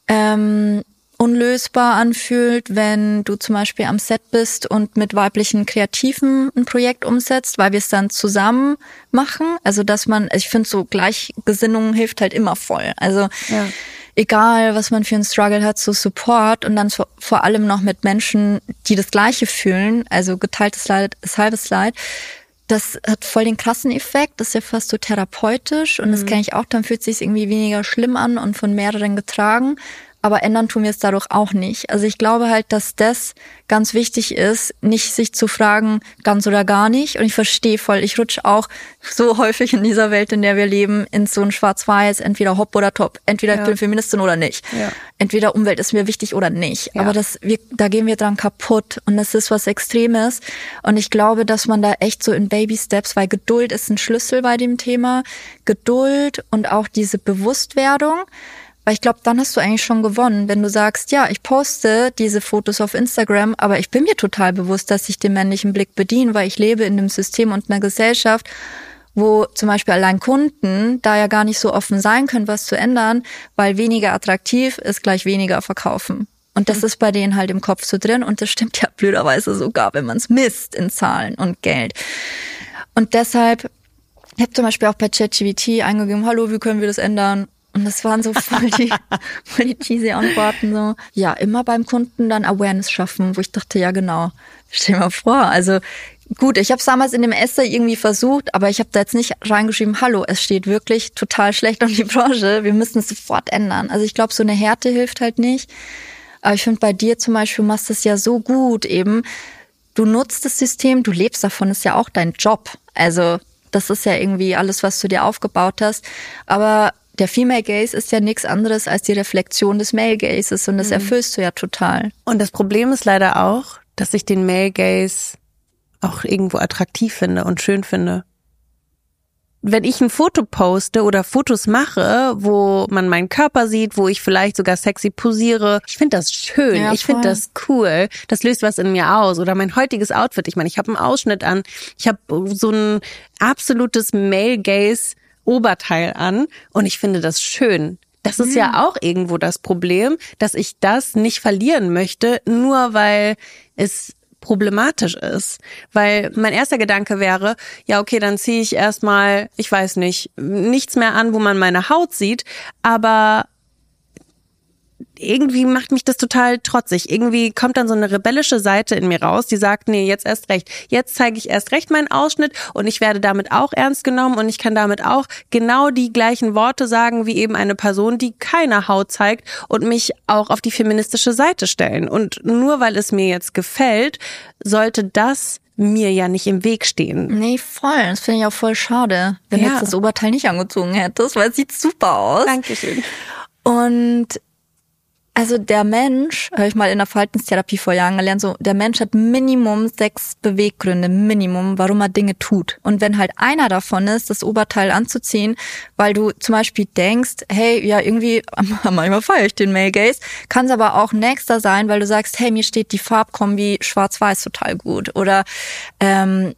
ähm, unlösbar anfühlt, wenn du zum Beispiel am Set bist und mit weiblichen Kreativen ein Projekt umsetzt, weil wir es dann zusammen machen. Also dass man, ich finde so Gleichgesinnung hilft halt immer voll. Also ja. Egal, was man für einen Struggle hat, so Support, und dann so, vor allem noch mit Menschen, die das Gleiche fühlen, also geteiltes Leid ist halbes Leid. Das hat voll den krassen Effekt, das ist ja fast so therapeutisch, und mhm. das kenne ich auch, dann fühlt es sich irgendwie weniger schlimm an und von mehreren getragen. Aber ändern tun wir es dadurch auch nicht. Also ich glaube halt, dass das ganz wichtig ist, nicht sich zu fragen, ganz oder gar nicht. Und ich verstehe voll, ich rutsche auch so häufig in dieser Welt, in der wir leben, in so ein Schwarz-Weiß, entweder hopp oder top. Entweder ja. ich bin Feministin oder nicht. Ja. Entweder Umwelt ist mir wichtig oder nicht. Ja. Aber das, wir, da gehen wir dran kaputt. Und das ist was Extremes. Und ich glaube, dass man da echt so in Baby-Steps, weil Geduld ist ein Schlüssel bei dem Thema. Geduld und auch diese Bewusstwerdung. Weil ich glaube, dann hast du eigentlich schon gewonnen, wenn du sagst, ja, ich poste diese Fotos auf Instagram, aber ich bin mir total bewusst, dass ich den männlichen Blick bediene, weil ich lebe in einem System und einer Gesellschaft, wo zum Beispiel allein Kunden da ja gar nicht so offen sein können, was zu ändern, weil weniger attraktiv ist gleich weniger verkaufen. Und das mhm. ist bei denen halt im Kopf so drin, und das stimmt ja blöderweise sogar, wenn man es misst in Zahlen und Geld. Und deshalb, ich habe zum Beispiel auch bei ChatGPT eingegeben, hallo, wie können wir das ändern? Und das waren so voll die, voll die cheesy Antworten, so. Ja, immer beim Kunden dann Awareness schaffen, wo ich dachte, ja genau, stell dir mal vor, also gut, ich habe es damals in dem Essay irgendwie versucht, aber ich habe da jetzt nicht reingeschrieben, hallo, es steht wirklich total schlecht um die Branche, wir müssen es sofort ändern. Also ich glaube, so eine Härte hilft halt nicht. Aber ich finde, bei dir zum Beispiel, du machst es ja so gut eben, du nutzt das System, du lebst davon, ist ja auch dein Job. Also das ist ja irgendwie alles, was du dir aufgebaut hast, aber der Female Gaze ist ja nichts anderes als die Reflexion des Male Gazes und das mhm. erfüllst du ja total. Und das Problem ist leider auch, dass ich den Male Gaze auch irgendwo attraktiv finde und schön finde. Wenn ich ein Foto poste oder Fotos mache, wo man meinen Körper sieht, wo ich vielleicht sogar sexy posiere, ich finde das schön, ja, ich finde das cool, das löst was in mir aus. Oder mein heutiges Outfit, ich meine, ich habe einen Ausschnitt an, ich habe so ein absolutes Male-Gaze-Oberteil an und ich finde das schön. Das ist ja auch irgendwo das Problem, dass ich das nicht verlieren möchte, nur weil es problematisch ist. Weil mein erster Gedanke wäre, ja okay, dann ziehe ich erstmal, ich weiß nicht, nichts mehr an, wo man meine Haut sieht, aber irgendwie macht mich das total trotzig. Irgendwie kommt dann so eine rebellische Seite in mir raus, die sagt, nee, jetzt erst recht. Jetzt zeige ich erst recht meinen Ausschnitt und ich werde damit auch ernst genommen und ich kann damit auch genau die gleichen Worte sagen wie eben eine Person, die keine Haut zeigt und mich auch auf die feministische Seite stellen. Und nur weil es mir jetzt gefällt, sollte das mir ja nicht im Weg stehen. Nee, voll. Das finde ich auch voll schade, wenn ja. du jetzt das Oberteil nicht angezogen hättest, weil es sieht super aus. Dankeschön. Und also der Mensch, habe ich mal in der Verhaltenstherapie vor Jahren gelernt, so der Mensch hat Minimum sechs Beweggründe, Minimum, warum er Dinge tut. Und wenn halt einer davon ist, das Oberteil anzuziehen, weil du zum Beispiel denkst, hey, ja irgendwie, manchmal feiere ich den Male Gaze, kann es aber auch nächster sein, weil du sagst, hey, mir steht die Farbkombi schwarz-weiß total gut. Oder ähm,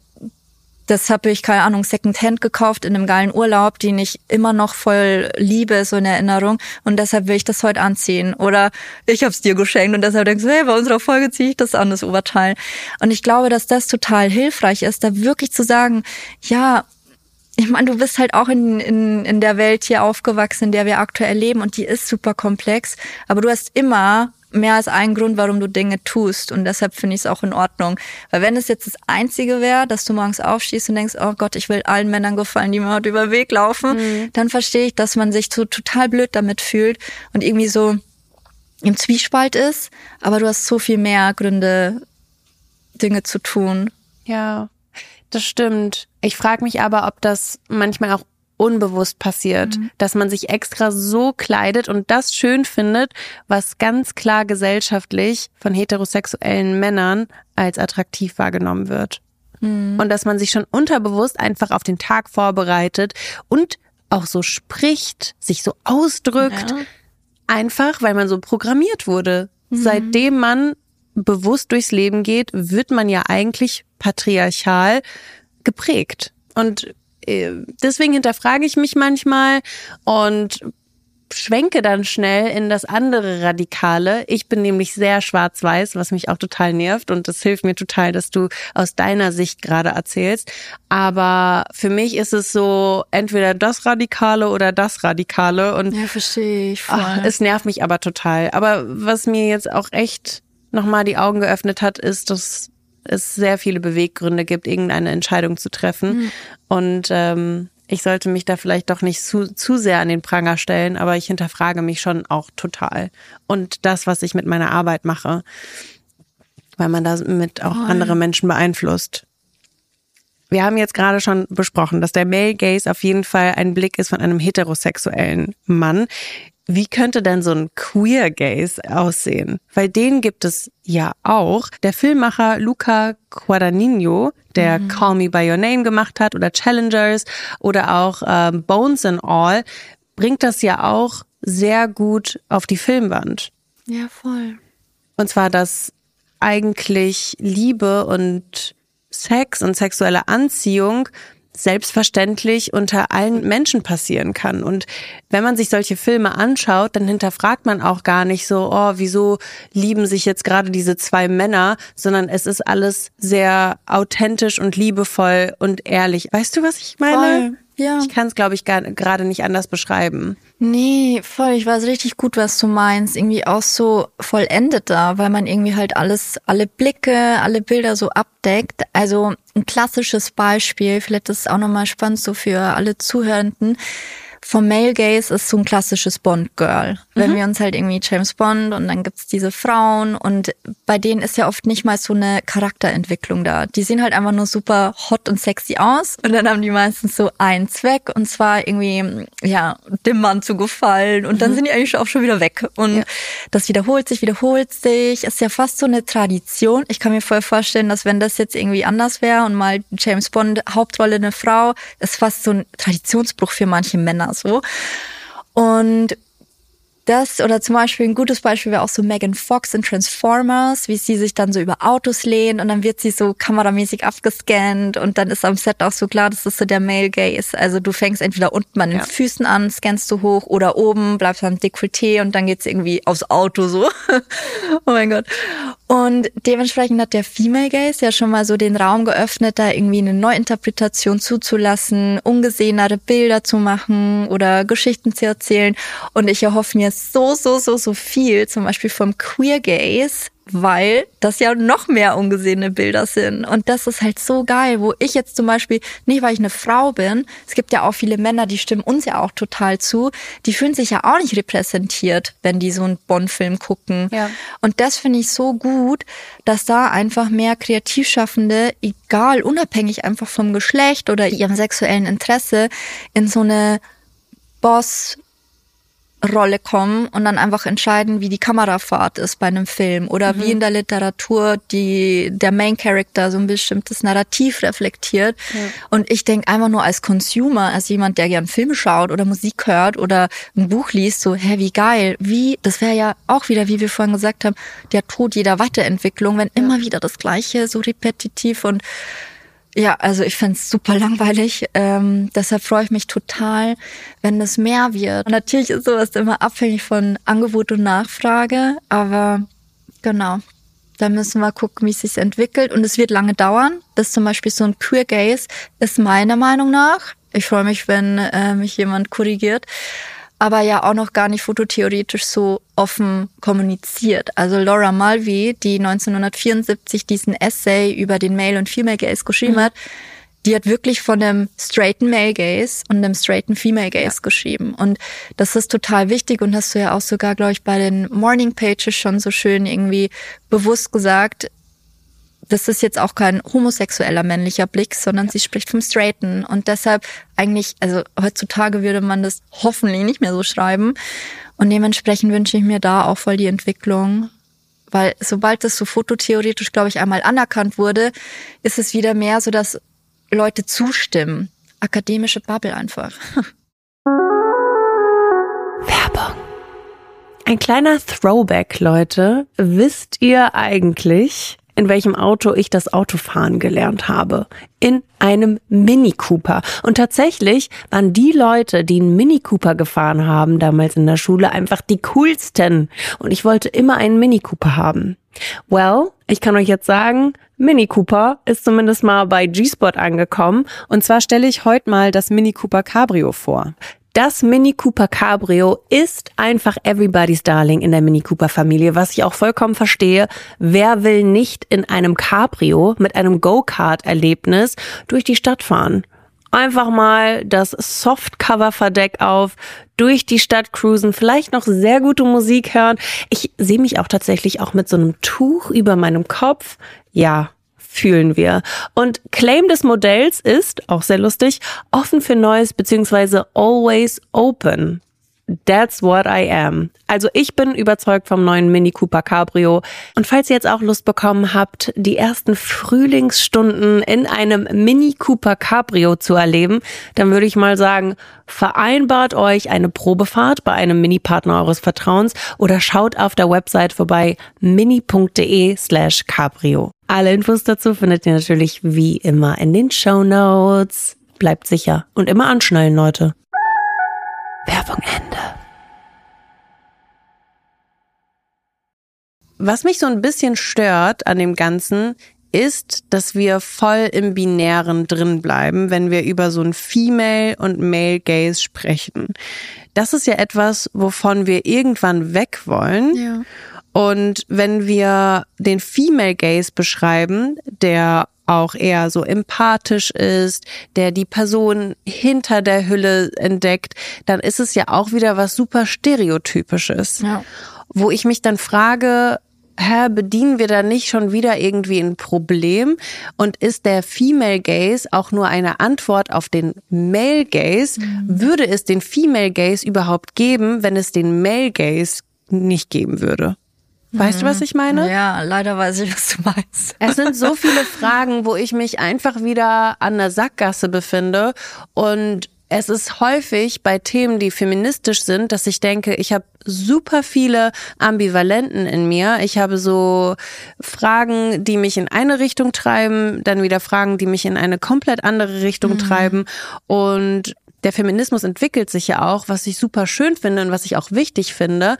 das habe ich, keine Ahnung, Secondhand gekauft in einem geilen Urlaub, den ich immer noch voll liebe, so in Erinnerung. Und deshalb will ich das heute anziehen. Oder ich habe es dir geschenkt und deshalb denkst du, hey, bei unserer Folge ziehe ich das an, das Oberteil. Und ich glaube, dass das total hilfreich ist, da wirklich zu sagen, ja, ich meine, du bist halt auch in, in, in der Welt hier aufgewachsen, in der wir aktuell leben und die ist super komplex. Aber du hast immer mehr als einen Grund, warum du Dinge tust. Und deshalb finde ich es auch in Ordnung. Weil wenn es jetzt das Einzige wäre, dass du morgens aufstehst und denkst, oh Gott, ich will allen Männern gefallen, die mir heute über den Weg laufen, mhm. dann verstehe ich, dass man sich so total blöd damit fühlt und irgendwie so im Zwiespalt ist. Aber du hast so viel mehr Gründe, Dinge zu tun. Ja, das stimmt. Ich frage mich aber, ob das manchmal auch unbewusst passiert, mhm. dass man sich extra so kleidet und das schön findet, was ganz klar gesellschaftlich von heterosexuellen Männern als attraktiv wahrgenommen wird. Mhm. Und dass man sich schon unterbewusst einfach auf den Tag vorbereitet und auch so spricht, sich so ausdrückt, ja. einfach, weil man so programmiert wurde. Mhm. Seitdem man bewusst durchs Leben geht, wird man ja eigentlich patriarchal geprägt. Und deswegen hinterfrage ich mich manchmal und schwenke dann schnell in das andere Radikale. Ich bin nämlich sehr schwarz-weiß, was mich auch total nervt und das hilft mir total, dass du aus deiner Sicht gerade erzählst. Aber für mich ist es so entweder das Radikale oder das Radikale und ja, verstehe ich voll. Ach, es nervt mich aber total. Aber was mir jetzt auch echt nochmal die Augen geöffnet hat, ist, dass es sehr viele Beweggründe gibt, irgendeine Entscheidung zu treffen. Mhm. Und ähm, ich sollte mich da vielleicht doch nicht zu, zu sehr an den Pranger stellen, aber ich hinterfrage mich schon auch total. Und das, was ich mit meiner Arbeit mache, weil man damit auch oh. andere Menschen beeinflusst. Wir haben jetzt gerade schon besprochen, dass der Male Gaze auf jeden Fall ein Blick ist von einem heterosexuellen Mann. Wie könnte denn so ein Queer Gaze aussehen? Weil den gibt es ja auch. Der Filmmacher Luca Guadagnino, der mhm. Call Me By Your Name gemacht hat oder Challengers oder auch ähm, Bones and All, bringt das ja auch sehr gut auf die Filmwand. Ja, voll. Und zwar, dass eigentlich Liebe und Sex und sexuelle Anziehung selbstverständlich unter allen Menschen passieren kann. Und wenn man sich solche Filme anschaut, dann hinterfragt man auch gar nicht so, oh, wieso lieben sich jetzt gerade diese zwei Männer, sondern es ist alles sehr authentisch und liebevoll und ehrlich. Weißt du, was ich meine? Voll. Ja. Ich kann es, glaube ich, gar, gerade nicht anders beschreiben. Nee, voll. Ich weiß richtig gut, was du meinst. Irgendwie auch so vollendet da, weil man irgendwie halt alles, alle Blicke, alle Bilder so abdeckt. Also ein klassisches Beispiel, vielleicht ist es auch nochmal spannend so für alle Zuhörenden. vom Male Gaze ist so ein klassisches Bond-Girl. Wenn Mhm. wir uns halt irgendwie James Bond und dann gibt's diese Frauen und bei denen ist ja oft nicht mal so eine Charakterentwicklung da. Die sehen halt einfach nur super hot und sexy aus und dann haben die meistens so einen Zweck und zwar irgendwie, ja, dem Mann zu gefallen und dann sind die eigentlich auch schon wieder weg. Und Ja. das wiederholt sich, wiederholt sich. Ist ja fast so eine Tradition. Ich kann mir voll vorstellen, dass wenn das jetzt irgendwie anders wäre und mal James Bond Hauptrolle eine Frau, ist fast so ein Traditionsbruch für manche Männer so. Und das, oder zum Beispiel ein gutes Beispiel wäre auch so Megan Fox in Transformers, wie sie sich dann so über Autos lehnt und dann wird sie so kameramäßig abgescannt und dann ist am Set auch so klar, das ist so der Male Gaze. Also du fängst entweder unten an den Ja. Füßen an, scannst du hoch oder oben, bleibst am Dekolleté und dann geht's irgendwie aufs Auto so. Oh mein Gott. Und dementsprechend hat der Female Gaze ja schon mal so den Raum geöffnet, da irgendwie eine Neuinterpretation zuzulassen, ungesehenere Bilder zu machen oder Geschichten zu erzählen. Und ich erhoffe mir so, so, so, so viel, zum Beispiel vom Queer Gaze, weil das ja noch mehr ungesehene Bilder sind. Und das ist halt so geil, wo ich jetzt zum Beispiel, nicht weil ich eine Frau bin, es gibt ja auch viele Männer, die stimmen uns ja auch total zu, die fühlen sich ja auch nicht repräsentiert, wenn die so einen Bond-Film gucken. Ja. Und das finde ich so gut, dass da einfach mehr Kreativschaffende, egal, unabhängig einfach vom Geschlecht oder ihrem sexuellen Interesse, in so eine Boss- Rolle kommen und dann einfach entscheiden, wie die Kamerafahrt ist bei einem Film oder wie in der Literatur die der Main Character so ein bestimmtes Narrativ reflektiert. Ja. Und ich denke einfach nur als Consumer, als jemand, der gern Filme schaut oder Musik hört oder ein Buch liest, so, hä, wie geil, wie, das wäre ja auch wieder, wie wir vorhin gesagt haben, der Tod jeder Weiterentwicklung, wenn immer wieder das Gleiche, so repetitiv und ja, also ich find's super langweilig. Ähm, deshalb freue ich mich total, wenn es mehr wird. Und natürlich ist sowas immer abhängig von Angebot und Nachfrage, aber genau, da müssen wir gucken, wie es sich entwickelt. Und es wird lange dauern. Das zum Beispiel so ein Queer Gaze ist meiner Meinung nach. Ich freue mich, wenn äh, mich jemand korrigiert. Aber ja auch noch gar nicht fototheoretisch so offen kommuniziert. Also Laura Mulvey, die neunzehnhundertvierundsiebzig diesen Essay über den Male- und Female Gaze geschrieben Mhm. hat, die hat wirklich von einem straighten Male Gaze und einem straighten Female Gaze ja. geschrieben. Und das ist total wichtig und hast du ja auch sogar, glaube ich, bei den Morning Pages schon so schön irgendwie bewusst gesagt, das ist jetzt auch kein homosexueller männlicher Blick, sondern ja. sie spricht vom Straighten. Und deshalb eigentlich, also heutzutage würde man das hoffentlich nicht mehr so schreiben. Und dementsprechend wünsche ich mir da auch voll die Entwicklung. Weil sobald das so fototheoretisch, glaube ich, einmal anerkannt wurde, ist es wieder mehr so, dass Leute zustimmen. Akademische Bubble einfach. Werbung. Ein kleiner Throwback, Leute. Wisst ihr eigentlich, in welchem Auto ich das Autofahren gelernt habe? In einem Mini Cooper. Und tatsächlich waren die Leute, die einen Mini Cooper gefahren haben, damals in der Schule, einfach die coolsten. Und ich wollte immer einen Mini Cooper haben. Well, ich kann euch jetzt sagen, Mini Cooper ist zumindest mal bei G-Spot angekommen. Und zwar stelle ich heute mal das Mini Cooper Cabrio vor. Das Mini Cooper Cabrio ist einfach everybody's Darling in der Mini Cooper Familie, was ich auch vollkommen verstehe. Wer will nicht in einem Cabrio mit einem Go-Kart-Erlebnis durch die Stadt fahren? Einfach mal das Softcover-Verdeck auf, durch die Stadt cruisen, vielleicht noch sehr gute Musik hören. Ich sehe mich auch tatsächlich auch mit so einem Tuch über meinem Kopf. Ja, fühlen wir. Und Claim des Modells ist, auch sehr lustig, offen für Neues beziehungsweise always open. That's what I am. Also ich bin überzeugt vom neuen Mini Cooper Cabrio. Und falls ihr jetzt auch Lust bekommen habt, die ersten Frühlingsstunden in einem Mini Cooper Cabrio zu erleben, dann würde ich mal sagen, vereinbart euch eine Probefahrt bei einem Mini-Partner eures Vertrauens oder schaut auf der Website vorbei mini.de slash cabrio. Alle Infos dazu findet ihr natürlich wie immer in den Shownotes. Bleibt sicher und immer anschnallen, Leute. Werbung Ende. Was mich so ein bisschen stört an dem Ganzen, ist, dass wir voll im Binären drin bleiben, wenn wir über so ein Female- und Male-Gaze sprechen. Das ist ja etwas, wovon wir irgendwann weg wollen. Ja. Und wenn wir den Female Gaze beschreiben, der auch eher so empathisch ist, der die Person hinter der Hülle entdeckt, dann ist es ja auch wieder was super Stereotypisches. Ja. Wo ich mich dann frage, hä, bedienen wir da nicht schon wieder irgendwie ein Problem? Und ist der Female Gaze auch nur eine Antwort auf den Male Gaze? Mhm. Würde es den Female Gaze überhaupt geben, wenn es den Male Gaze nicht geben würde? Weißt mhm. du, was ich meine? Ja, leider weiß ich, was du meinst. Es sind so viele Fragen, wo ich mich einfach wieder an der Sackgasse befinde. Und es ist häufig bei Themen, die feministisch sind, dass ich denke, ich habe super viele Ambivalenten in mir. Ich habe so Fragen, die mich in eine Richtung treiben, dann wieder Fragen, die mich in eine komplett andere Richtung mhm. treiben. Und der Feminismus entwickelt sich ja auch, was ich super schön finde und was ich auch wichtig finde.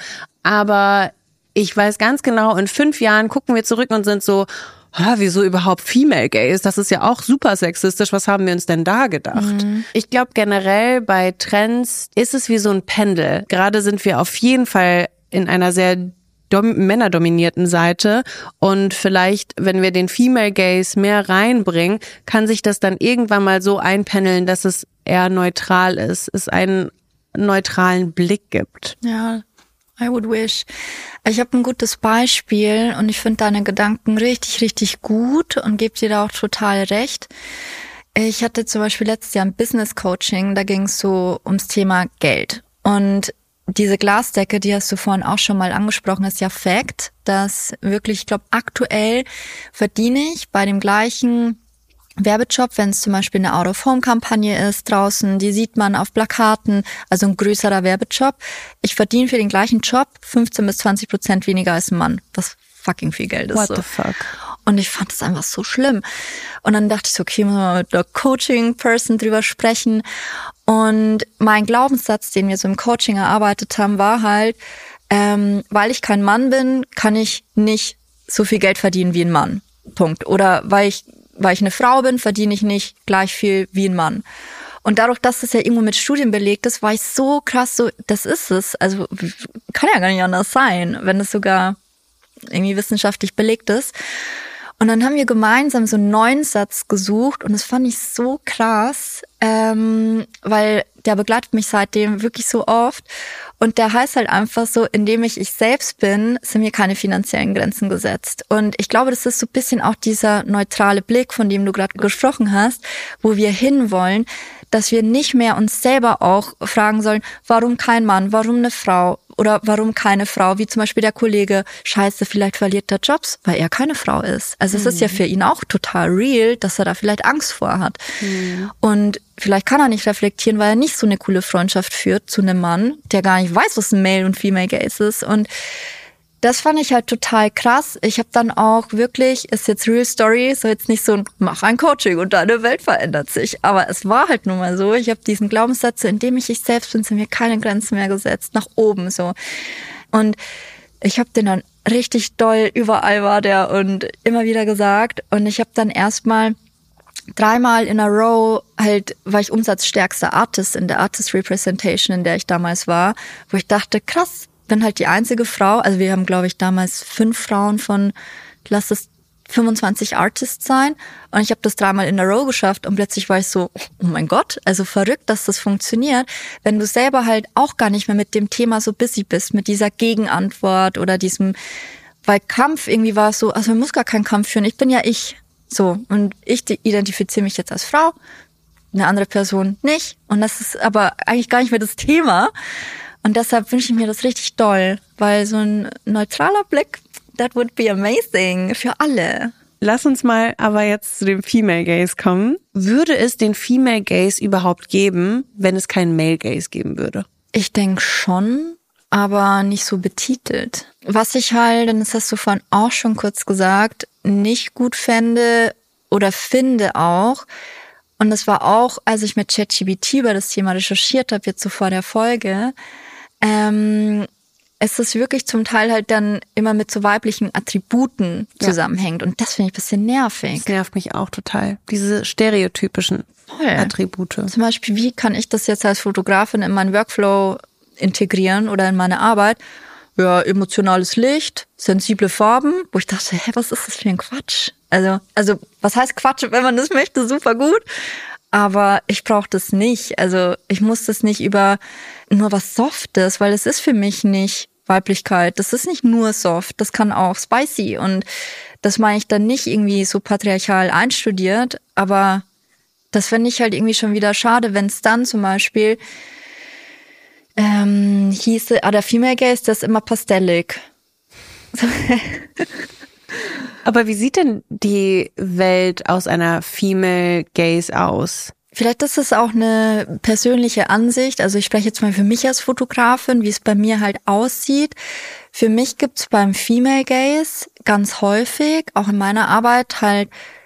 Aber ich weiß ganz genau, in fünf Jahren gucken wir zurück und sind so, ah, wieso überhaupt Female Gaze? Das ist ja auch super sexistisch. Was haben wir uns denn da gedacht? Mhm. Ich glaube generell bei Trends ist es wie so ein Pendel. Gerade sind wir auf jeden Fall in einer sehr dom- männerdominierten Seite und vielleicht, wenn wir den Female Gaze mehr reinbringen, kann sich das dann irgendwann mal so einpendeln, dass es eher neutral ist, es einen neutralen Blick gibt. Ja. I would wish. Ich habe ein gutes Beispiel und ich finde deine Gedanken richtig, richtig gut und gebe dir da auch total recht. Ich hatte zum Beispiel letztes Jahr ein Business Coaching, da ging es so ums Thema Geld. Und diese Glasdecke, die hast du vorhin auch schon mal angesprochen, ist ja Fact, dass wirklich, ich glaube, aktuell verdiene ich bei dem gleichen Werbejob, wenn es zum Beispiel eine Out-of-Home-Kampagne ist draußen, die sieht man auf Plakaten, also ein größerer Werbejob. Ich verdiene für den gleichen Job fünfzehn bis zwanzig Prozent weniger als ein Mann, was fucking viel Geld ist. What so. the fuck? Und ich fand das einfach so schlimm. Und dann dachte ich so, okay, müssen wir mal mit der Coaching-Person drüber sprechen. Und mein Glaubenssatz, den wir so im Coaching erarbeitet haben, war halt, ähm, weil ich kein Mann bin, kann ich nicht so viel Geld verdienen wie ein Mann. Punkt. Oder weil ich weil ich eine Frau bin, verdiene ich nicht gleich viel wie ein Mann. Und dadurch, dass es ja irgendwo mit Studien belegt ist, war ich so krass so, das ist es. Also kann ja gar nicht anders sein, wenn es sogar irgendwie wissenschaftlich belegt ist. Und dann haben wir gemeinsam so einen neuen Satz gesucht und das fand ich so krass, ähm, weil der begleitet mich seitdem wirklich so oft. Und der heißt halt einfach so, indem ich ich selbst bin, sind mir keine finanziellen Grenzen gesetzt. Und ich glaube, das ist so ein bisschen auch dieser neutrale Blick, von dem du gerade gesprochen hast, wo wir hinwollen, dass wir nicht mehr uns selber auch fragen sollen, warum kein Mann, warum eine Frau oder warum keine Frau, wie zum Beispiel der Kollege, scheiße, vielleicht verliert er Jobs, weil er keine Frau ist. Also mhm. es ist ja für ihn auch total real, dass er da vielleicht Angst vor hat. Mhm. Und vielleicht kann er nicht reflektieren, weil er nicht so eine coole Freundschaft führt zu einem Mann, der gar nicht weiß, was ein Male und Female Gaze ist. Und das fand ich halt total krass. Ich habe dann auch wirklich, ist jetzt Real Story, so jetzt nicht so ein, mach ein Coaching und deine Welt verändert sich. Aber es war halt nun mal so. Ich habe diesen Glaubenssatz, indem ich ich selbst bin, sind mir keine Grenzen mehr gesetzt, nach oben so. Und ich habe den dann richtig doll, überall war der und immer wieder gesagt. Und ich habe dann erstmal dreimal in a row halt, war ich umsatzstärkster Artist in der Artist Representation, in der ich damals war, wo ich dachte, krass, bin halt die einzige Frau, also wir haben, glaube ich, damals fünf Frauen von, lass es fünfundzwanzig Artists sein und ich habe das dreimal in a row geschafft und plötzlich war ich so, oh mein Gott, also verrückt, dass das funktioniert, wenn du selber halt auch gar nicht mehr mit dem Thema so busy bist, mit dieser Gegenantwort oder diesem, weil Kampf irgendwie war es so, also man muss gar keinen Kampf führen, ich bin ja ich, so, und ich identifiziere mich jetzt als Frau, eine andere Person nicht und das ist aber eigentlich gar nicht mehr das Thema. Und deshalb wünsche ich mir das richtig doll, weil so ein neutraler Blick, that would be amazing für alle. Lass uns mal aber jetzt zu dem Female Gaze kommen. Würde es den Female Gaze überhaupt geben, wenn es keinen Male Gaze geben würde? Ich denke schon, aber nicht so betitelt. Was ich halt, und das hast du vorhin auch schon kurz gesagt, nicht gut fände oder finde auch, und das war auch, als ich mit ChatGPT über das Thema recherchiert habe, jetzt so vor der Folge, ähm, es ist wirklich zum Teil halt dann immer mit so weiblichen Attributen zusammenhängt. Ja. Und das finde ich ein bisschen nervig. Das nervt mich auch total. Diese stereotypischen Voll. Attribute. Zum Beispiel, wie kann ich das jetzt als Fotografin in meinen Workflow integrieren oder in meine Arbeit? Ja, emotionales Licht, sensible Farben, wo ich dachte, hä, was ist das für ein Quatsch? Also, also was heißt Quatsch, wenn man das möchte, super gut. Aber ich brauche das nicht. Also ich muss das nicht über nur was Softes, weil es ist für mich nicht Weiblichkeit. Das ist nicht nur soft, das kann auch spicy. Und das meine ich dann nicht irgendwie so patriarchal einstudiert. Aber das finde ich halt irgendwie schon wieder schade, wenn es dann zum Beispiel ähm, hieße, ah, der Female Gaze, das ist immer pastellig. Aber wie sieht denn die Welt aus einer Female Gaze aus? Vielleicht ist es auch eine persönliche Ansicht. Also ich spreche jetzt mal für mich als Fotografin, wie es bei mir halt aussieht. Für mich gibt's beim Female Gaze ganz häufig, auch in meiner Arbeit, halt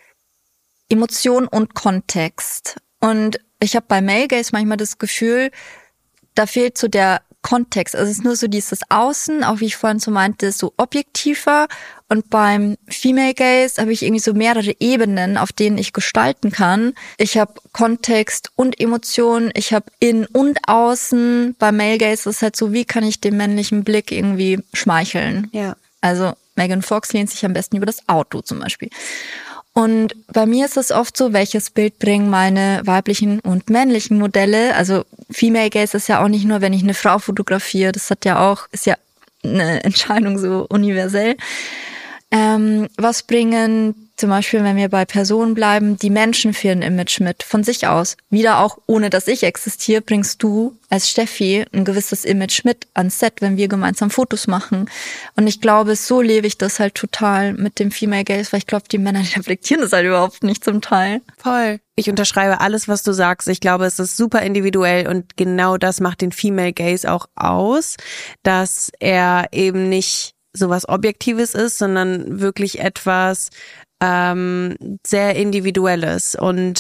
Emotion und Kontext. Und ich habe bei Male Gaze manchmal das Gefühl, da fehlt so der Kontext. Also es ist nur so dieses Außen, auch wie ich vorhin so meinte, so objektiver. Und beim Female Gaze habe ich irgendwie so mehrere Ebenen, auf denen ich gestalten kann. Ich habe Kontext und Emotionen, ich habe Innen und Außen. Beim Male Gaze ist es halt so, wie kann ich dem männlichen Blick irgendwie schmeicheln? Ja. Also Megan Fox lehnt sich am besten über das Auto zum Beispiel. Und bei mir ist es oft so, welches Bild bringen meine weiblichen und männlichen Modelle. Also Female Gaze ist ja auch nicht nur, wenn ich eine Frau fotografiere. Das hat ja auch, ist ja eine Entscheidung so universell. Ähm, was bringen zum Beispiel, wenn wir bei Personen bleiben, die Menschen für ein Image mit von sich aus? Wieder auch, ohne dass ich existiere, bringst du als Steffi ein gewisses Image mit ans Set, wenn wir gemeinsam Fotos machen. Und ich glaube, so lebe ich das halt total mit dem Female Gaze, weil ich glaube, die Männer reflektieren das halt überhaupt nicht zum Teil. Voll. Ich unterschreibe alles, was du sagst. Ich glaube, es ist super individuell und genau das macht den Female Gaze auch aus, dass er eben nicht sowas Objektives ist, sondern wirklich etwas ähm, sehr Individuelles. Und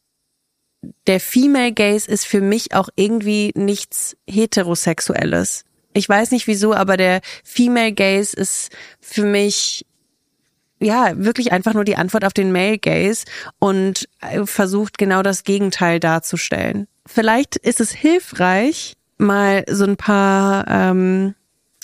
der Female Gaze ist für mich auch irgendwie nichts Heterosexuelles. Ich weiß nicht wieso, aber der Female Gaze ist für mich ja wirklich einfach nur die Antwort auf den Male Gaze und versucht genau das Gegenteil darzustellen. Vielleicht ist es hilfreich, mal so ein paar ähm,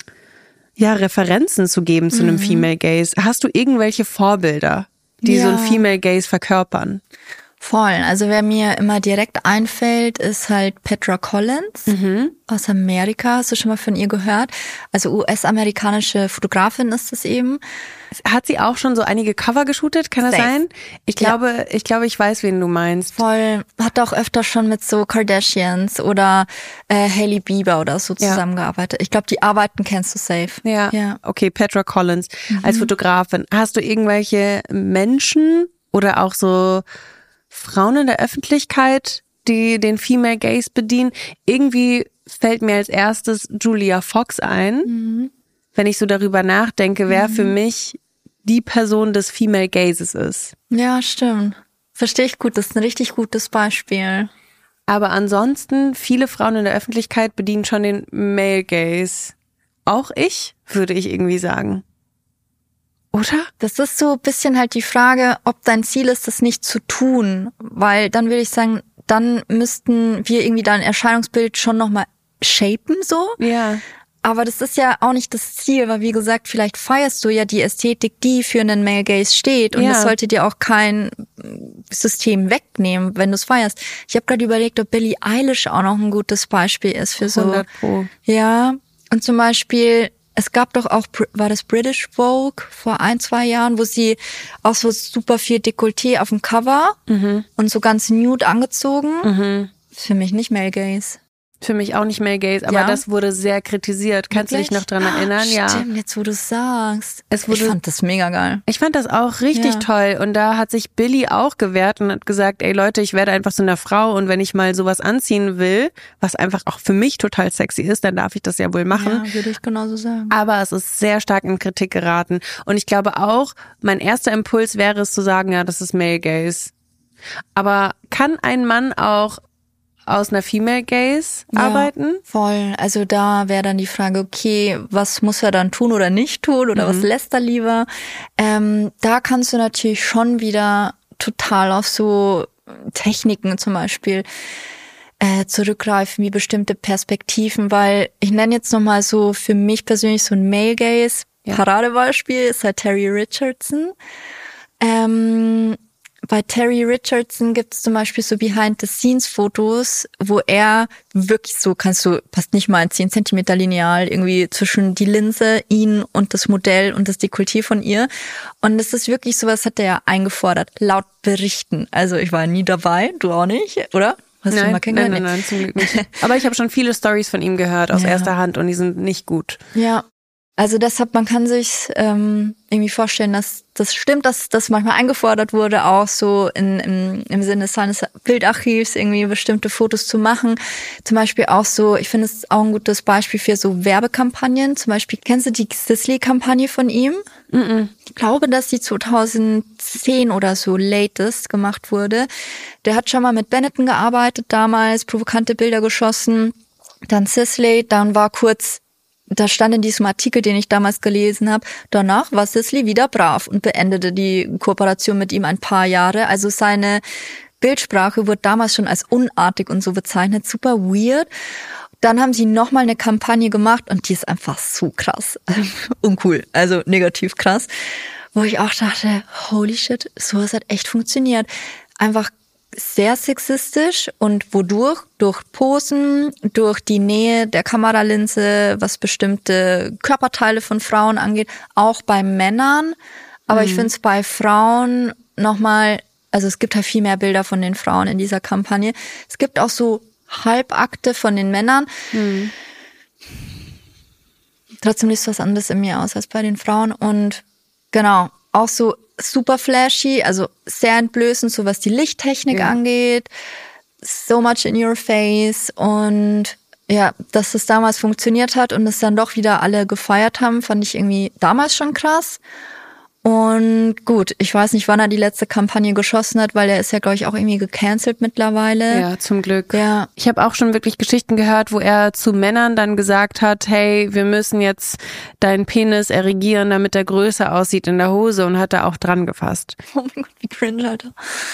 ja, Referenzen zu geben zu einem mhm. Female Gaze. Hast du irgendwelche Vorbilder, die ja. so ein Female Gaze verkörpern? Voll. Also wer mir immer direkt einfällt, ist halt Petra Collins mhm. aus Amerika. Hast du schon mal von ihr gehört? Also U S-amerikanische Fotografin ist es eben. Hat sie auch schon so einige Cover geshootet? Kann das Safe. sein? Ich glaube, ja. ich glaube, ich weiß, wen du meinst. Voll. Hat auch öfter schon mit so Kardashians oder äh, Hailey Bieber oder so ja. zusammengearbeitet. Ich glaube, die Arbeiten kennst du safe. Ja. ja. Okay, Petra Collins mhm. als Fotografin. Hast du irgendwelche Menschen oder auch so Frauen in der Öffentlichkeit, die den Female Gaze bedienen? Irgendwie fällt mir als erstes Julia Fox ein. Mhm. Wenn ich so darüber nachdenke, wer mhm. für mich die Person des Female Gazes ist. Ja, stimmt. Verstehe ich gut, das ist ein richtig gutes Beispiel. Aber ansonsten, viele Frauen in der Öffentlichkeit bedienen schon den Male Gaze. Auch ich, würde ich irgendwie sagen. Oder? Das ist so ein bisschen halt die Frage, ob dein Ziel ist, das nicht zu tun. Weil dann würde ich sagen, dann müssten wir irgendwie dein Erscheinungsbild schon nochmal shapen so. Ja. Aber das ist ja auch nicht das Ziel, weil wie gesagt, vielleicht feierst du ja die Ästhetik, die für einen Male Gaze steht und ja. das sollte dir auch kein System wegnehmen, wenn du es feierst. Ich habe gerade überlegt, ob Billie Eilish auch noch ein gutes Beispiel ist für so. hundert Pro. Ja, und zum Beispiel, es gab doch auch, war das British Vogue vor ein, zwei Jahren, wo sie auch so super viel Dekolleté auf dem Cover mhm. und so ganz nude angezogen. Mhm. Für mich nicht Male Gaze. Für mich auch nicht Male Gaze, aber ja. das wurde sehr kritisiert. Kannst Wirklich? du dich noch dran erinnern? Oh, ja. Stimmt, jetzt wo du sagst. Es wurde, ich fand das mega geil. Ich fand das auch richtig ja. toll. Und da hat sich Billie auch gewehrt und hat gesagt, ey Leute, ich werde einfach so eine Frau und wenn ich mal sowas anziehen will, was einfach auch für mich total sexy ist, dann darf ich das ja wohl machen. Ja, würde ich genauso sagen. Aber es ist sehr stark in Kritik geraten. Und ich glaube auch, mein erster Impuls wäre es zu sagen, ja, das ist Male Gaze. Aber kann ein Mann auch aus einer Female Gaze ja, arbeiten? Voll. Also da wäre dann die Frage, okay, was muss er dann tun oder nicht tun oder mhm. was lässt er lieber? Ähm, da kannst du natürlich schon wieder total auf so Techniken zum Beispiel äh, zurückgreifen, wie bestimmte Perspektiven, weil ich nenne jetzt nochmal so für mich persönlich so ein Male Gaze ja. Paradebeispiel ist halt Terry Richardson. Ähm, bei Terry Richardson gibt es zum Beispiel so Behind-the-Scenes-Fotos, wo er wirklich so, kannst du, passt nicht mal ein zehn Zentimeter Lineal irgendwie zwischen die Linse, ihn und das Modell und das Dekolleté von ihr. Und es ist wirklich sowas, hat er ja eingefordert, laut Berichten. Also ich war nie dabei, du auch nicht, oder? Hast nein, du mal kennengelernt? Nein, nein, nein, zum Glück nicht. Aber ich habe schon viele Storys von ihm gehört aus ja. erster Hand und die sind nicht gut. Ja. Also deshalb, man kann sich ähm, irgendwie vorstellen, dass das stimmt, dass das manchmal eingefordert wurde, auch so in, im, im Sinne seines Bildarchivs irgendwie bestimmte Fotos zu machen. Zum Beispiel auch so, ich finde es auch ein gutes Beispiel für so Werbekampagnen. Zum Beispiel, kennst du die Sisley-Kampagne von ihm? Mm-mm. Ich glaube, dass die zweitausendzehn oder so latest gemacht wurde. Der hat schon mal mit Benetton gearbeitet damals, provokante Bilder geschossen. Dann Sisley, dann war kurz... Da stand in diesem Artikel, den ich damals gelesen habe, danach war Sisley wieder brav und beendete die Kooperation mit ihm ein paar Jahre. Also seine Bildsprache wurde damals schon als unartig und so bezeichnet, super weird. Dann haben sie nochmal eine Kampagne gemacht und die ist einfach so krass, uncool, also negativ krass, wo ich auch dachte, holy shit, sowas hat echt funktioniert. Einfach sehr sexistisch und wodurch? Durch Posen, durch die Nähe der Kameralinse, was bestimmte Körperteile von Frauen angeht, auch bei Männern. Aber mhm. ich finde es bei Frauen nochmal, also es gibt halt viel mehr Bilder von den Frauen in dieser Kampagne. Es gibt auch so Halbakte von den Männern. Mhm. Trotzdem löst was anderes in mir aus als bei den Frauen. Und genau, auch so super flashy, also sehr entblößend, so was die Lichttechnik ja. angeht. So much in your face. Und ja, dass das damals funktioniert hat und es dann doch wieder alle gefeiert haben, fand ich irgendwie damals schon krass. Und gut, ich weiß nicht, wann er die letzte Kampagne geschossen hat, weil er ist ja, glaube ich, auch irgendwie gecancelt mittlerweile. Ja, zum Glück. Ja. Ich habe auch schon wirklich Geschichten gehört, wo er zu Männern dann gesagt hat, hey, wir müssen jetzt deinen Penis erregieren, damit er größer aussieht in der Hose, und hat da auch dran gefasst. Oh mein Gott, wie cringe, Alter.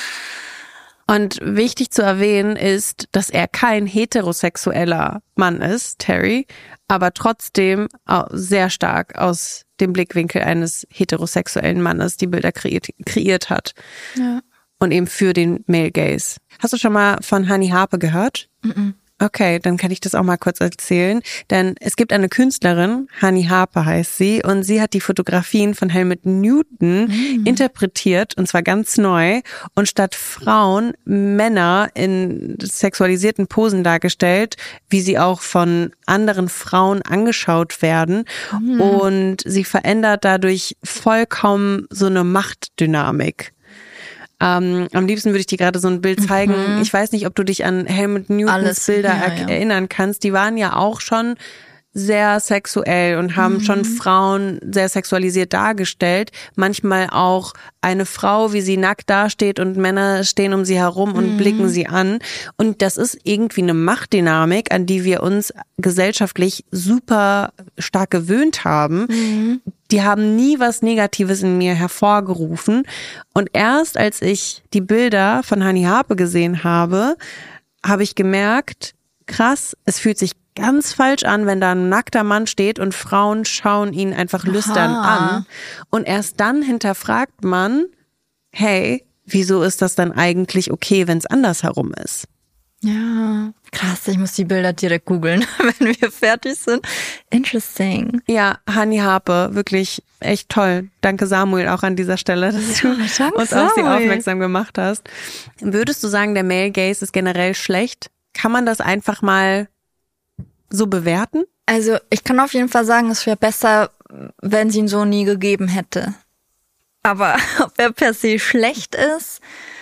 Und wichtig zu erwähnen ist, dass er kein heterosexueller Mann ist, Terry, aber trotzdem auch sehr stark aus dem Blickwinkel eines heterosexuellen Mannes die Bilder kreiert, kreiert hat. Ja. Und eben für den Male Gaze. Hast du schon mal von Honey Harper gehört? Mhm. Okay, dann kann ich das auch mal kurz erzählen. Denn es gibt eine Künstlerin, Honey Harper heißt sie, und sie hat die Fotografien von Helmut Newton mhm. interpretiert, und zwar ganz neu. Und statt Frauen Männer in sexualisierten Posen dargestellt, wie sie auch von anderen Frauen angeschaut werden. Mhm. Und sie verändert dadurch vollkommen so eine Machtdynamik. Ähm, am liebsten würde ich dir gerade so ein Bild zeigen. Mhm. Ich weiß nicht, ob du dich an Helmut Newtons Alles, Bilder ja, er- ja. erinnern kannst. Die waren ja auch schon sehr sexuell und haben mhm. schon Frauen sehr sexualisiert dargestellt. Manchmal auch eine Frau, wie sie nackt dasteht und Männer stehen um sie herum und mhm. blicken sie an. Und das ist irgendwie eine Machtdynamik, an die wir uns gesellschaftlich super stark gewöhnt haben. Mhm. Die haben nie was Negatives in mir hervorgerufen. Und erst als ich die Bilder von Honey Harper gesehen habe, habe ich gemerkt, krass, es fühlt sich ganz falsch an, wenn da ein nackter Mann steht und Frauen schauen ihn einfach lüstern Aha. an. Und erst dann hinterfragt man, hey, wieso ist das dann eigentlich okay, wenn es andersherum ist? Ja, krass, ich muss die Bilder direkt googeln, wenn wir fertig sind. Interesting. Ja, Honey Harper, wirklich echt toll. Danke Samuel auch an dieser Stelle, dass ja, du uns auf sie aufmerksam gemacht hast. Würdest du sagen, der Male Gaze ist generell schlecht? Kann man das einfach mal so bewerten? Also ich kann auf jeden Fall sagen, es wäre besser, wenn sie ihn so nie gegeben hätte. Aber ob er per se schlecht ist,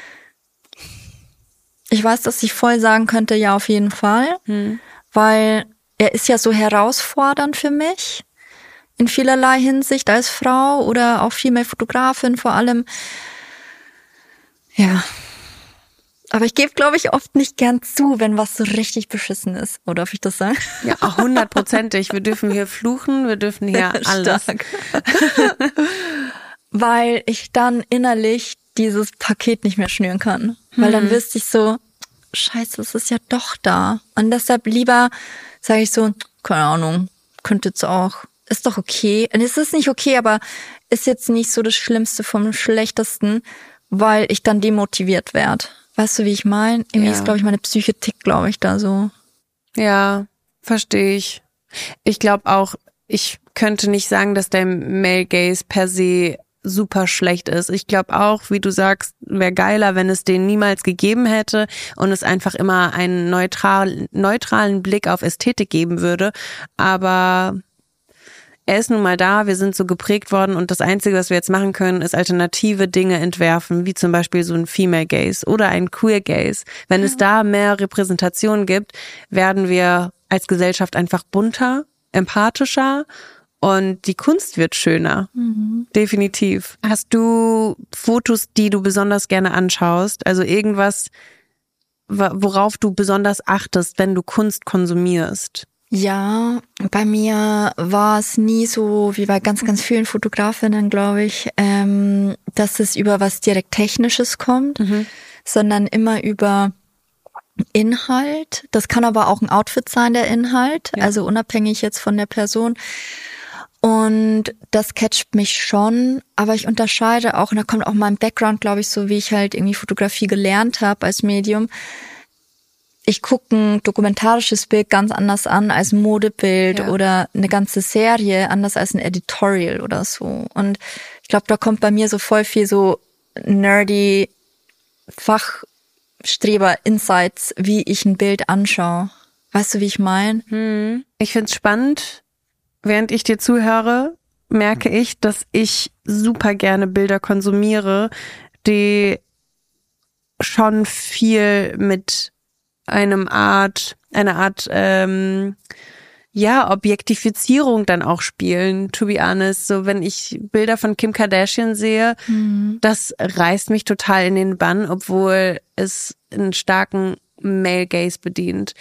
ich weiß, dass ich voll sagen könnte, ja, auf jeden Fall. Hm. Weil er ist ja so herausfordernd für mich. In vielerlei Hinsicht als Frau oder auch Female-Fotografin vor allem. Ja. Aber ich gebe, glaube ich, oft nicht gern zu, wenn was so richtig beschissen ist. Oder darf ich das sagen? Ja, hundertprozentig. Wir dürfen hier fluchen, wir dürfen hier alles. Weil ich dann innerlich dieses Paket nicht mehr schnüren kann. Weil hm. dann wüsste ich so, scheiße, es ist ja doch da. Und deshalb lieber sage ich so, keine Ahnung, könnte jetzt auch, ist doch okay. Und es ist nicht okay, aber ist jetzt nicht so das Schlimmste vom Schlechtesten, weil ich dann demotiviert werde. Weißt du, wie ich meine? Irgendwie Ja. ist, glaube ich, meine Psyche tickt, glaube ich, da so. Ja, verstehe ich. Ich glaube auch, ich könnte nicht sagen, dass der Male Gaze per se super schlecht ist. Ich glaube auch, wie du sagst, wäre geiler, wenn es den niemals gegeben hätte und es einfach immer einen neutral, neutralen Blick auf Ästhetik geben würde. Aber er ist nun mal da, wir sind so geprägt worden und das Einzige, was wir jetzt machen können, ist alternative Dinge entwerfen, wie zum Beispiel so ein Female Gaze oder ein Queer Gaze. Wenn ja. es da mehr Repräsentation gibt, werden wir als Gesellschaft einfach bunter, empathischer und die Kunst wird schöner. Mhm. Definitiv. Hast du Fotos, die du besonders gerne anschaust? Also irgendwas, worauf du besonders achtest, wenn du Kunst konsumierst? Ja, bei mir war es nie so wie bei ganz, ganz vielen Fotografinnen, glaube ich, ähm, dass es über was direkt Technisches kommt, mhm. sondern immer über Inhalt. Das kann aber auch ein Outfit sein, der Inhalt, ja. also unabhängig jetzt von der Person. Und das catcht mich schon, aber ich unterscheide auch, und da kommt auch mein Background, glaube ich, so wie ich halt irgendwie Fotografie gelernt habe als Medium. Ich gucke ein dokumentarisches Bild ganz anders an als ein Modebild ja. oder eine ganze Serie anders als ein Editorial oder so. Und ich glaube, da kommt bei mir so voll viel so nerdy Fachstreber-Insights, wie ich ein Bild anschaue. Weißt du, wie ich meine? Hm. Ich find's spannend. Während ich dir zuhöre, merke ich, dass ich super gerne Bilder konsumiere, die schon viel mit einem Art, eine Art, ähm, ja, Objektifizierung dann auch spielen, to be honest. So, wenn ich Bilder von Kim Kardashian sehe, mhm. das reißt mich total in den Bann, obwohl es einen starken Male Gaze bedient.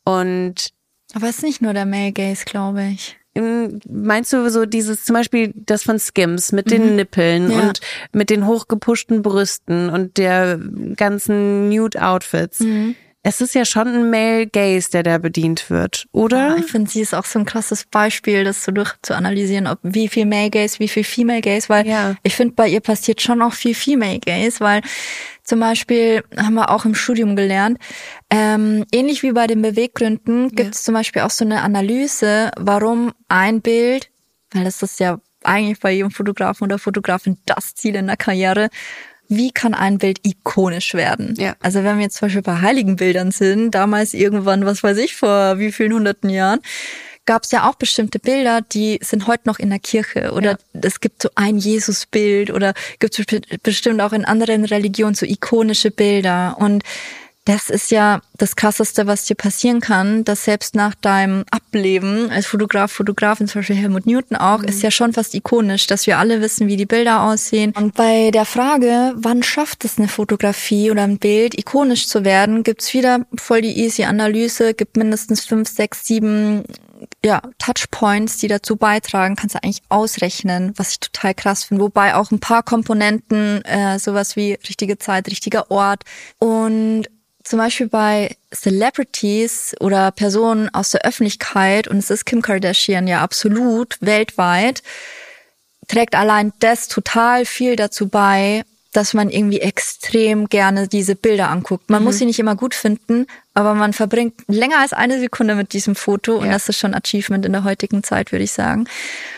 Und aber es ist nicht nur der Male Gaze, glaube ich. Meinst du so dieses, zum Beispiel das von Skims mit den mhm. Nippeln ja. und mit den hochgepushten Brüsten und der ganzen Nude-Outfits? Mhm. Es ist ja schon ein Male Gaze, der da bedient wird, oder? Ja, ich finde, sie ist auch so ein krasses Beispiel, das so durch zu analysieren, ob wie viel Male Gaze, wie viel Female Gaze, weil ja. ich finde, bei ihr passiert schon auch viel Female Gaze, weil zum Beispiel haben wir auch im Studium gelernt, ähm, ähnlich wie bei den Beweggründen gibt es ja. zum Beispiel auch so eine Analyse, warum ein Bild, weil das ist ja eigentlich bei jedem Fotografen oder Fotografin das Ziel in der Karriere, wie kann ein Bild ikonisch werden? Ja. Also wenn wir jetzt zum Beispiel bei heiligen Bildern sind, damals irgendwann, was weiß ich, vor wie vielen hunderten Jahren, gab es ja auch bestimmte Bilder, die sind heute noch in der Kirche. Oder ja. es gibt so ein Jesusbild oder gibt es bestimmt auch in anderen Religionen so ikonische Bilder. Und das ist ja das Krasseste, was dir passieren kann, dass selbst nach deinem Ableben als Fotograf, Fotografin, zum Beispiel Helmut Newton auch, mhm. ist ja schon fast ikonisch, dass wir alle wissen, wie die Bilder aussehen. Und bei der Frage, wann schafft es eine Fotografie oder ein Bild, ikonisch zu werden, gibt's wieder voll die easy Analyse, gibt mindestens fünf, sechs, sieben ja, Touchpoints, die dazu beitragen, kannst du eigentlich ausrechnen, was ich total krass finde. Wobei auch ein paar Komponenten, äh, sowas wie richtige Zeit, richtiger Ort und zum Beispiel bei Celebrities oder Personen aus der Öffentlichkeit, und es ist Kim Kardashian ja absolut weltweit, trägt allein das total viel dazu bei, dass man irgendwie extrem gerne diese Bilder anguckt. Man mhm. muss sie nicht immer gut finden, aber man verbringt länger als eine Sekunde mit diesem Foto und ja. das ist schon Achievement in der heutigen Zeit, würde ich sagen.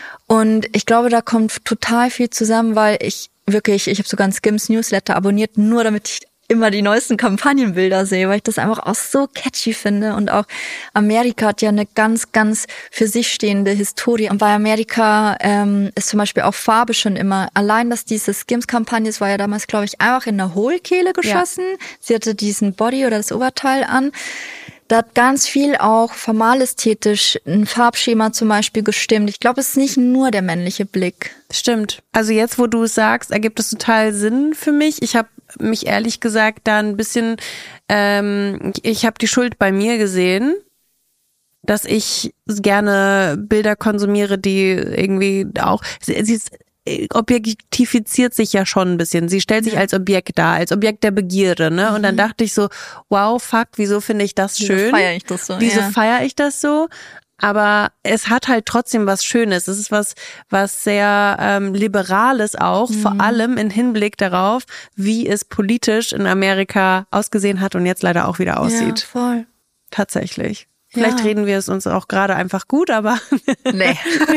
Und ich glaube, da kommt total viel zusammen, weil ich wirklich, ich habe sogar ein Skims Newsletter abonniert, nur damit ich immer die neuesten Kampagnenbilder sehe, weil ich das einfach auch so catchy finde. Und auch Amerika hat ja eine ganz, ganz für sich stehende Historie. Und bei Amerika ähm, ist zum Beispiel auch Farbe schon immer, allein, dass diese Skims-Kampagne, es war ja damals, glaube ich, einfach in der Hohlkehle geschossen. Ja. Sie hatte diesen Body oder das Oberteil an. Da hat ganz viel auch formalästhetisch ein Farbschema zum Beispiel gestimmt. Ich glaube, es ist nicht nur der männliche Blick. Stimmt. Also jetzt, wo du es sagst, ergibt es total Sinn für mich. Ich habe mich ehrlich gesagt da ein bisschen, ähm, ich habe die Schuld bei mir gesehen, dass ich gerne Bilder konsumiere, die irgendwie auch, sie ist, objektifiziert sich ja schon ein bisschen. Sie stellt sich ja. als Objekt dar, als Objekt der Begierde, ne? Und dann dachte ich so, wow, fuck, wieso finde ich das schön? Wieso feiere ich das so? Wieso ja. feiere ich das so? aber es hat halt trotzdem was Schönes. Es ist was, was sehr ähm, Liberales auch, mhm. vor allem im Hinblick darauf, wie es politisch in Amerika ausgesehen hat und jetzt leider auch wieder aussieht. Ja, voll. Tatsächlich. Vielleicht ja. reden wir es uns auch gerade einfach gut, aber nee.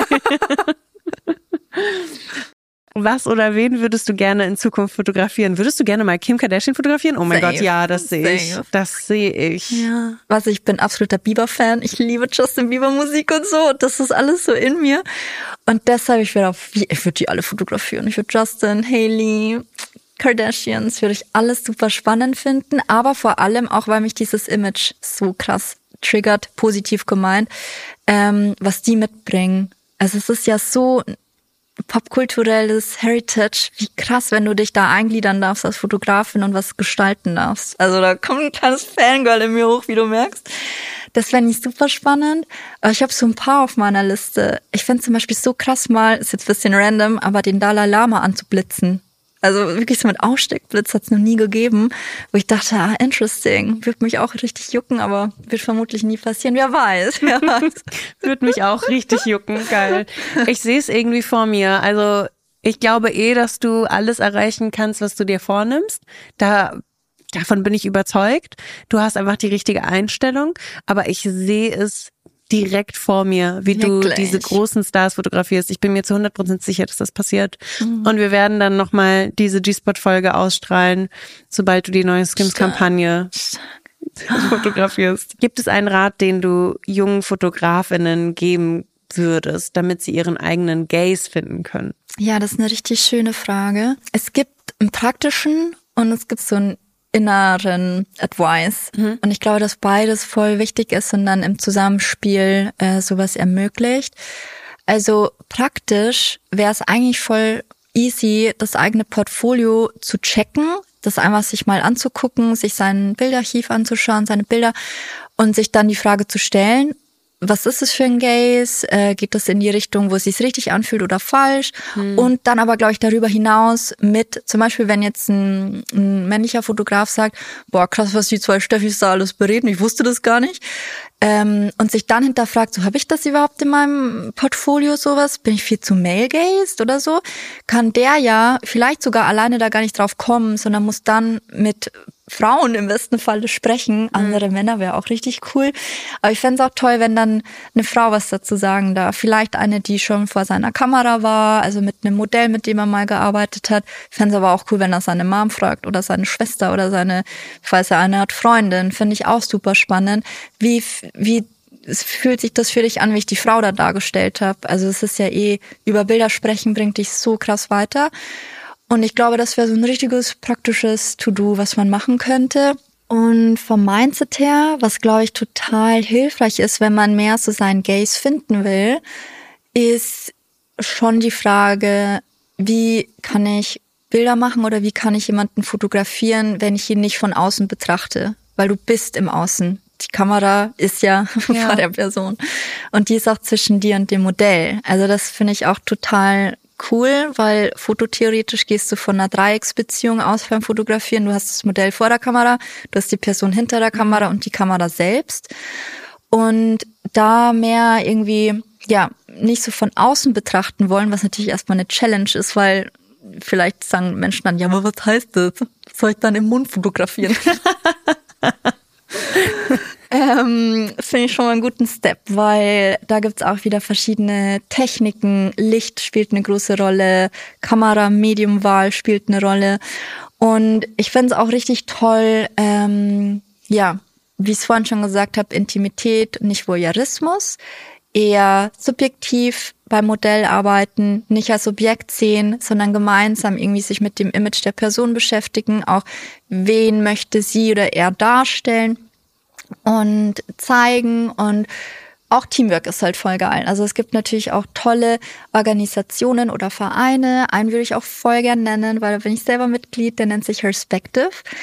Was oder wen würdest du gerne in Zukunft fotografieren? Würdest du gerne mal Kim Kardashian fotografieren? Oh mein Safe. Gott, ja, das sehe ich. Das sehe ich. Ja. Was, ich bin absoluter Bieber-Fan. Ich liebe Justin Bieber-Musik und so. Das ist alles so in mir. Und deshalb, ich würde auf, ich würde die alle fotografieren. Ich würde Justin, Hailey, Kardashians, würde ich alles super spannend finden. Aber vor allem auch, weil mich dieses Image so krass triggert, positiv gemeint, ähm, was die mitbringen. Also es ist ja so popkulturelles Heritage, wie krass, wenn du dich da eingliedern darfst als Fotografin und was gestalten darfst. Also da kommt ein kleines Fangirl in mir hoch, wie du merkst. Das fände ich super spannend. Aber ich habe so ein paar auf meiner Liste. Ich fände zum Beispiel so krass mal, ist jetzt ein bisschen random, aber den Dalai Lama anzublitzen. Also wirklich so mit Aussteckblitz hat es noch nie gegeben, wo ich dachte, ah, interesting, wird mich auch richtig jucken, aber wird vermutlich nie passieren. Wer weiß, wer weiß. Wird mich auch richtig jucken, geil. Ich sehe es irgendwie vor mir. Also ich glaube eh, dass du alles erreichen kannst, was du dir vornimmst. Da davon bin ich überzeugt. Du hast einfach die richtige Einstellung, aber ich sehe es direkt vor mir, wie Wirklich? du diese großen Stars fotografierst. Ich bin mir zu hundert Prozent sicher, dass das passiert. Mhm. Und wir werden dann nochmal diese G-Spot-Folge ausstrahlen, sobald du die neue Skims-Kampagne fotografierst. Gibt es einen Rat, den du jungen Fotografinnen geben würdest, damit sie ihren eigenen Gaze finden können? Ja, das ist eine richtig schöne Frage. Es gibt einen praktischen und es gibt so einen inneren Advice. Mhm. Und ich glaube, dass beides voll wichtig ist und dann im Zusammenspiel äh, sowas ermöglicht. Also praktisch wäre es eigentlich voll easy, das eigene Portfolio zu checken, das einfach sich mal anzugucken, sich sein Bildarchiv anzuschauen, seine Bilder und sich dann die Frage zu stellen, was ist es für ein Gaze? Äh, geht das in die Richtung, wo es sich richtig anfühlt oder falsch? Hm. Und dann aber, glaube ich, darüber hinaus mit, zum Beispiel, wenn jetzt ein, ein männlicher Fotograf sagt, boah, krass, was die zwei Steffis da alles bereden, ich wusste das gar nicht. Ähm, und sich dann hinterfragt, so, habe ich das überhaupt in meinem Portfolio, sowas? Bin ich viel zu male-gazed oder so? Kann der ja vielleicht sogar alleine da gar nicht drauf kommen, sondern muss dann mit Frauen im besten Falle sprechen. Andere mhm. Männer wäre auch richtig cool. Aber ich fände es auch toll, wenn dann eine Frau was dazu sagen darf. Vielleicht eine, die schon vor seiner Kamera war, also mit einem Modell, mit dem er mal gearbeitet hat. Ich fände es aber auch cool, wenn er seine Mom fragt oder seine Schwester oder seine, falls er eine hat, Freundin. Finde ich auch super spannend. Wie, wie es fühlt sich das für dich an, wie ich die Frau da dargestellt habe? Also es ist ja eh, über Bilder sprechen bringt dich so krass weiter. Und ich glaube, das wäre so ein richtiges praktisches To-Do, was man machen könnte. Und vom Mindset her, was glaube ich total hilfreich ist, wenn man mehr so seinen Gaze finden will, ist schon die Frage, wie kann ich Bilder machen oder wie kann ich jemanden fotografieren, wenn ich ihn nicht von außen betrachte? Weil du bist im Außen. Die Kamera ist ja, ja. vor der Person. Und die ist auch zwischen dir und dem Modell. Also das finde ich auch total cool, weil fototheoretisch gehst du von einer Dreiecksbeziehung aus beim Fotografieren. Du hast das Modell vor der Kamera, du hast die Person hinter der Kamera und die Kamera selbst. Und da mehr irgendwie, ja, nicht so von außen betrachten wollen, was natürlich erstmal eine Challenge ist, weil vielleicht sagen Menschen dann, ja, aber was heißt das? Soll ich dann im Mund fotografieren? Ähm, finde ich schon mal einen guten Step, weil da gibt's auch wieder verschiedene Techniken. Licht spielt eine große Rolle, Kamera, Mediumwahl spielt eine Rolle. Und ich finde es auch richtig toll, ähm, ja, wie ich es vorhin schon gesagt habe, Intimität, nicht Voyeurismus, eher subjektiv beim Modell arbeiten, nicht als Objekt sehen, sondern gemeinsam irgendwie sich mit dem Image der Person beschäftigen, auch wen möchte sie oder er darstellen und zeigen. Und auch Teamwork ist halt voll geil. Also es gibt natürlich auch tolle Organisationen oder Vereine. Einen würde ich auch voll gern nennen, weil da bin ich selber Mitglied, der nennt sich Herspective.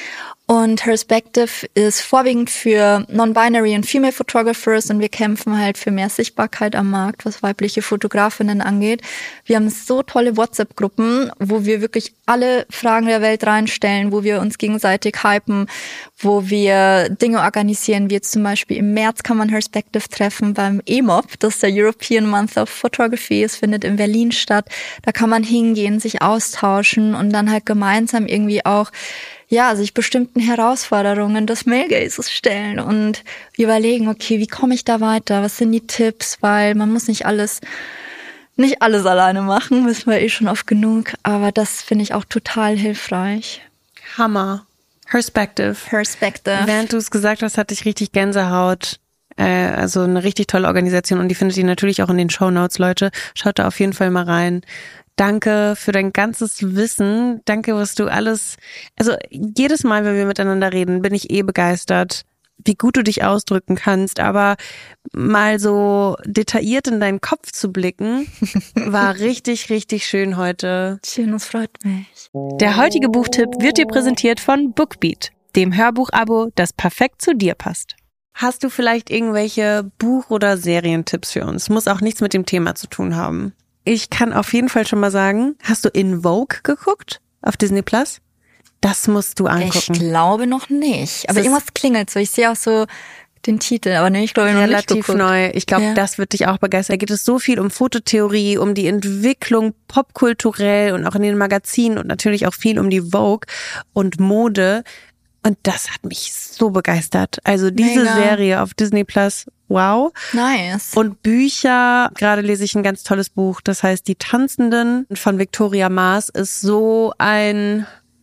Und Herspective ist vorwiegend für Non-Binary und Female Photographers und wir kämpfen halt für mehr Sichtbarkeit am Markt, was weibliche Fotografinnen angeht. Wir haben so tolle WhatsApp-Gruppen, wo wir wirklich alle Fragen der Welt reinstellen, wo wir uns gegenseitig hypen, wo wir Dinge organisieren, wie jetzt zum Beispiel im März kann man Herspective treffen beim E M O P, das ist der European Month of Photography, es findet in Berlin statt. Da kann man hingehen, sich austauschen und dann halt gemeinsam irgendwie auch ja, sich bestimmten Herausforderungen des Male Gazes stellen und überlegen, okay, wie komme ich da weiter? Was sind die Tipps? Weil man muss nicht alles, nicht alles alleine machen, wissen wir eh schon oft genug. Aber das finde ich auch total hilfreich. Hammer. Herspective. Herspective. Während du es gesagt hast, hatte ich richtig Gänsehaut. Äh, also eine richtig tolle Organisation und die findet ihr natürlich auch in den Shownotes, Leute. Schaut da auf jeden Fall mal rein. Danke für dein ganzes Wissen. Danke, was du alles, also jedes Mal, wenn wir miteinander reden, bin ich eh begeistert, wie gut du dich ausdrücken kannst. Aber mal so detailliert in deinen Kopf zu blicken, war richtig, richtig schön heute. Schön, das freut mich. Der heutige Buchtipp wird dir präsentiert von Bookbeat, dem Hörbuch-Abo, das perfekt zu dir passt. Hast du vielleicht irgendwelche Buch- oder Serientipps für uns? Muss auch nichts mit dem Thema zu tun haben. Ich kann auf jeden Fall schon mal sagen, hast du In Vogue geguckt auf Disney Plus? Das musst du angucken. Ich glaube noch nicht. Aber Das irgendwas klingelt so. Ich sehe auch so den Titel, aber nee, ich glaube noch nicht relativ geguckt. neu. Ich glaube, Ja. das wird dich auch begeistern. Da geht es so viel um Fototheorie, um die Entwicklung popkulturell und auch in den Magazinen und natürlich auch viel um die Vogue und Mode. Und das hat mich so begeistert. Also diese Mega. Serie auf Disney Plus, wow. Nice. Und Bücher, gerade lese ich ein ganz tolles Buch, das heißt Die Tanzenden von Victoria Maas, ist so ein,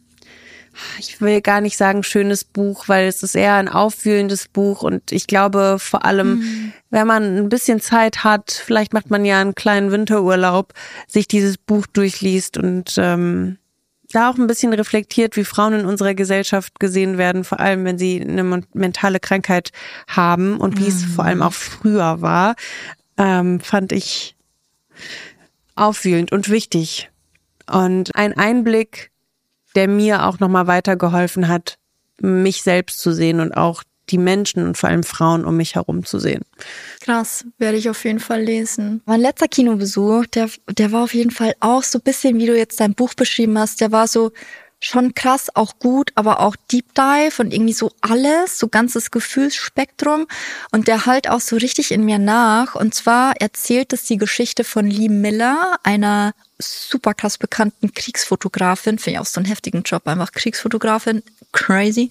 ich will gar nicht sagen schönes Buch, weil es ist eher ein aufwühlendes Buch und ich glaube vor allem, mhm. wenn man ein bisschen Zeit hat, vielleicht macht man ja einen kleinen Winterurlaub, sich dieses Buch durchliest und ähm, da auch ein bisschen reflektiert, wie Frauen in unserer Gesellschaft gesehen werden, vor allem wenn sie eine mentale Krankheit haben und wie mhm. es vor allem auch früher war, ähm, fand ich aufwühlend und wichtig. Und ein Einblick, der mir auch nochmal weitergeholfen hat, mich selbst zu sehen und auch die Menschen und vor allem Frauen um mich herum zu sehen. Krass, werde ich auf jeden Fall lesen. Mein letzter Kinobesuch, der, der war auf jeden Fall auch so ein bisschen, wie du jetzt dein Buch beschrieben hast, der war so schon krass, auch gut, aber auch Deep Dive und irgendwie so alles, so ganzes Gefühlsspektrum und der halt auch so richtig in mir nach und zwar erzählt es die Geschichte von Lee Miller, einer super krass bekannten Kriegsfotografin, finde ich auch so einen heftigen Job, einfach Kriegsfotografin, crazy.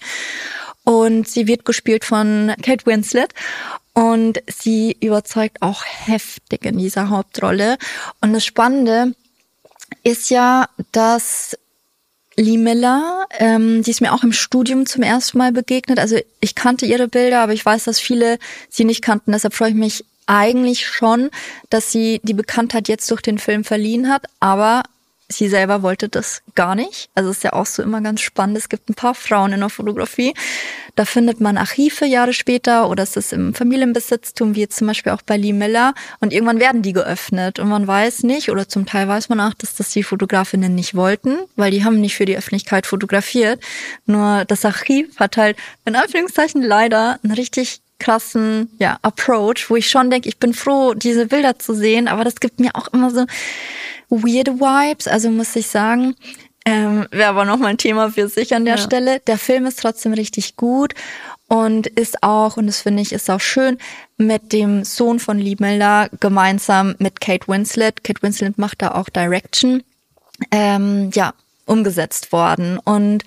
Und sie wird gespielt von Kate Winslet und sie überzeugt auch heftig in dieser Hauptrolle. Und das Spannende ist ja, dass Lee Miller, ähm, die ist mir auch im Studium zum ersten Mal begegnet. Also ich kannte ihre Bilder, aber ich weiß, dass viele sie nicht kannten. Deshalb freue ich mich eigentlich schon, dass sie die Bekanntheit jetzt durch den Film verliehen hat. Aber sie selber wollte das gar nicht. Also ist ja auch so immer ganz spannend. Es gibt ein paar Frauen in der Fotografie. Da findet man Archive Jahre später oder es ist im Familienbesitztum, wie jetzt zum Beispiel auch bei Lee Miller. Und irgendwann werden die geöffnet und man weiß nicht oder zum Teil weiß man auch, dass das die Fotografinnen nicht wollten, weil die haben nicht für die Öffentlichkeit fotografiert. Nur das Archiv hat halt in Anführungszeichen leider einen richtig krassen ja Approach, wo ich schon denke, ich bin froh, diese Bilder zu sehen, aber das gibt mir auch immer so weirde Vibes, also muss ich sagen, ähm, wäre aber noch mal ein Thema für sich an der ja. Stelle. Der Film ist trotzdem richtig gut und ist auch, und das finde ich, ist auch schön, mit dem Sohn von Lee Miller gemeinsam mit Kate Winslet, Kate Winslet macht da auch Direction, ähm, ja, umgesetzt worden und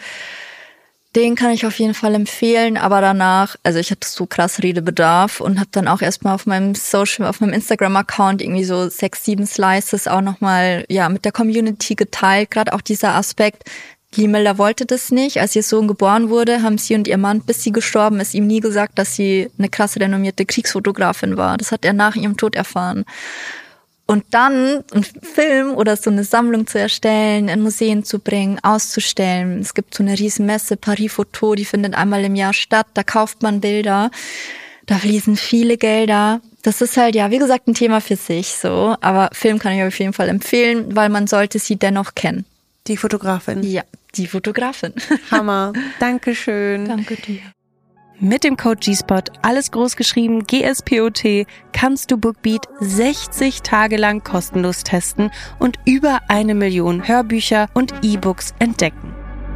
den kann ich auf jeden Fall empfehlen, aber danach, also ich hatte so krass Redebedarf und habe dann auch erstmal auf meinem Social, auf meinem Instagram-Account irgendwie so sechs, sieben Slices auch nochmal ja mit der Community geteilt. Gerade auch dieser Aspekt, Lee Miller wollte das nicht. Als ihr Sohn geboren wurde, haben sie und ihr Mann, bis sie gestorben ist, ihm nie gesagt, dass sie eine krass renommierte Kriegsfotografin war. Das hat er nach ihrem Tod erfahren. Und dann einen Film oder so eine Sammlung zu erstellen, in Museen zu bringen, auszustellen. Es gibt so eine riesen Messe, Paris Photo, die findet einmal im Jahr statt. Da kauft man Bilder, da fließen viele Gelder. Das ist halt, ja, wie gesagt, ein Thema für sich so. Aber Film kann ich auf jeden Fall empfehlen, weil man sollte sie dennoch kennen. Die Fotografin? Ja. die Fotografin. Hammer. Dankeschön. Danke dir. Mit dem Code G-Spot, alles groß geschrieben, G S P O T, kannst du Bookbeat sechzig Tage lang kostenlos testen und über eine Million Hörbücher und E-Books entdecken.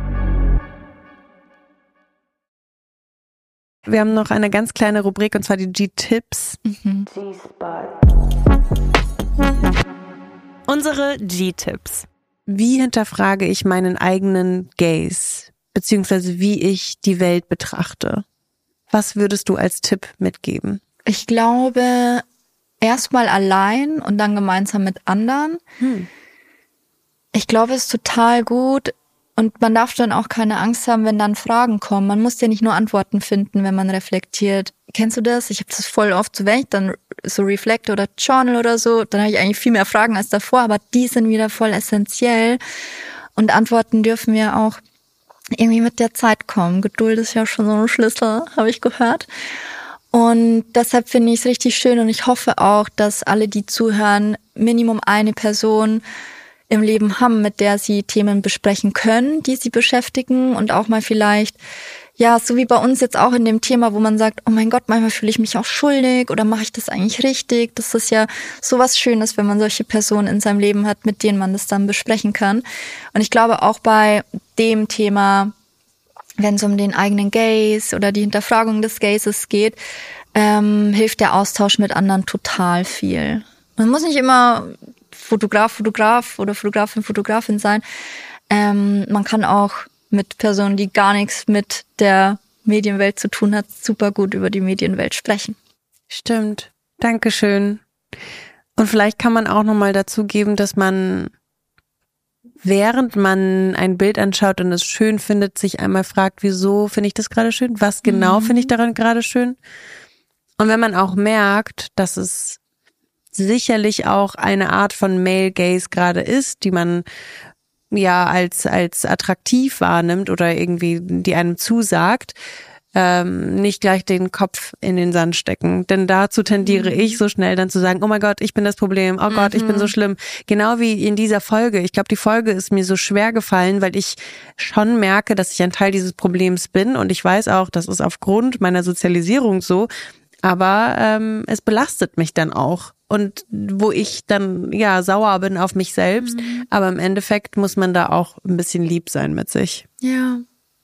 Wir haben noch eine ganz kleine Rubrik, und zwar die G-Tipps. Mhm. Unsere G-Tipps. Wie hinterfrage ich meinen eigenen Gaze, beziehungsweise wie ich die Welt betrachte? Was würdest du als Tipp mitgeben? Ich glaube, erstmal allein und dann gemeinsam mit anderen. Hm. Ich glaube, es ist total gut und man darf dann auch keine Angst haben, wenn dann Fragen kommen. Man muss ja nicht nur Antworten finden, wenn man reflektiert. Kennst du das? Ich habe das voll oft, so wenn ich dann so reflect oder journal oder so, dann habe ich eigentlich viel mehr Fragen als davor, aber die sind wieder voll essentiell und Antworten dürfen wir auch irgendwie mit der Zeit kommen. Geduld ist ja schon so ein Schlüssel, habe ich gehört. Und deshalb finde ich es richtig schön und ich hoffe auch, dass alle, die zuhören, Minimum eine Person im Leben haben, mit der sie Themen besprechen können, die sie beschäftigen und auch mal vielleicht, ja, so wie bei uns jetzt auch in dem Thema, wo man sagt, oh mein Gott, manchmal fühle ich mich auch schuldig oder mache ich das eigentlich richtig? Das ist ja sowas Schönes, wenn man solche Personen in seinem Leben hat, mit denen man das dann besprechen kann. Und ich glaube auch bei dem Thema, wenn es um den eigenen Gaze oder die Hinterfragung des Gazes geht, ähm, hilft der Austausch mit anderen total viel. Man muss nicht immer Fotograf, Fotograf oder Fotografin, Fotografin sein. Ähm, man kann auch mit Personen, die gar nichts mit der Medienwelt zu tun hat, super gut über die Medienwelt sprechen. Stimmt. Dankeschön. Und vielleicht kann man auch nochmal dazu geben, dass man, während man ein Bild anschaut und es schön findet, sich einmal fragt, wieso finde ich das gerade schön? Was genau mhm. finde ich daran gerade schön? Und wenn man auch merkt, dass es sicherlich auch eine Art von Male Gaze gerade ist, die man ja als als attraktiv wahrnimmt oder irgendwie die einem zusagt, ähm, nicht gleich den Kopf in den Sand stecken. Denn dazu tendiere mhm. ich so schnell dann zu sagen, oh mein Gott, ich bin das Problem, oh Gott, mhm. ich bin so schlimm. Genau wie in dieser Folge. Ich glaube, die Folge ist mir so schwer gefallen, weil ich schon merke, dass ich ein Teil dieses Problems bin und ich weiß auch, das ist aufgrund meiner Sozialisierung so, aber ähm, es belastet mich dann auch. Und wo ich dann ja sauer bin auf mich selbst, mhm. aber im Endeffekt muss man da auch ein bisschen lieb sein mit sich. Ja.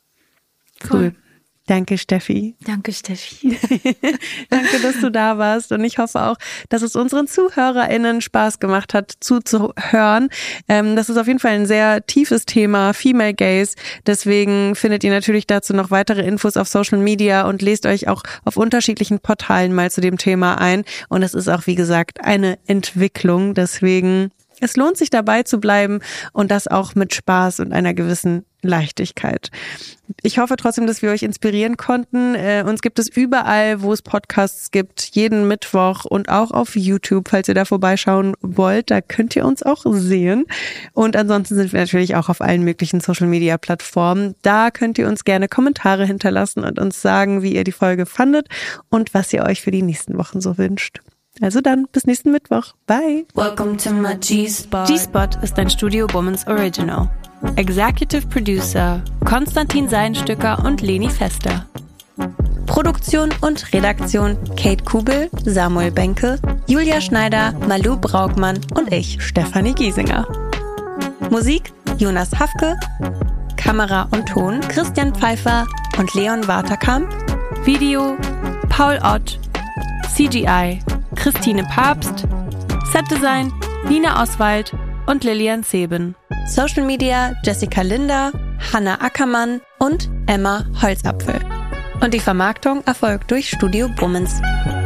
Cool. Danke, Steffi. Danke, Steffi. Danke, dass du da warst. Und ich hoffe auch, dass es unseren ZuhörerInnen Spaß gemacht hat, zuzuhören. Ähm, das ist auf jeden Fall ein sehr tiefes Thema, Female Gaze. Deswegen findet ihr natürlich dazu noch weitere Infos auf Social Media und lest euch auch auf unterschiedlichen Portalen mal zu dem Thema ein. Und es ist auch, wie gesagt, eine Entwicklung. Deswegen, es lohnt sich dabei zu bleiben und das auch mit Spaß und einer gewissen Leichtigkeit. Ich hoffe trotzdem, dass wir euch inspirieren konnten. Äh, uns gibt es überall, wo es Podcasts gibt, jeden Mittwoch und auch auf YouTube, falls ihr da vorbeischauen wollt. Da könnt ihr uns auch sehen. Und ansonsten sind wir natürlich auch auf allen möglichen Social-Media-Plattformen. Da könnt ihr uns gerne Kommentare hinterlassen und uns sagen, wie ihr die Folge fandet und was ihr euch für die nächsten Wochen so wünscht. Also dann, bis nächsten Mittwoch. Bye. Welcome to my G-Spot. G-Spot ist ein Studio Womans Original. Executive Producer Konstantin Seidenstücker und Leni Fester. Produktion und Redaktion Kate Kubel, Samuel Benke, Julia Schneider, Malou Braugmann und ich, Stefanie Giesinger. Musik Jonas Hafke. Kamera und Ton Christian Pfeiffer und Leon Waterkamp. Video Paul Ott. C G I Christine Papst. Setdesign Nina Oswald und Lilian Zeben. Social Media Jessica Linder, Hanna Ackermann und Emma Holzapfel. Und die Vermarktung erfolgt durch Studio Womans.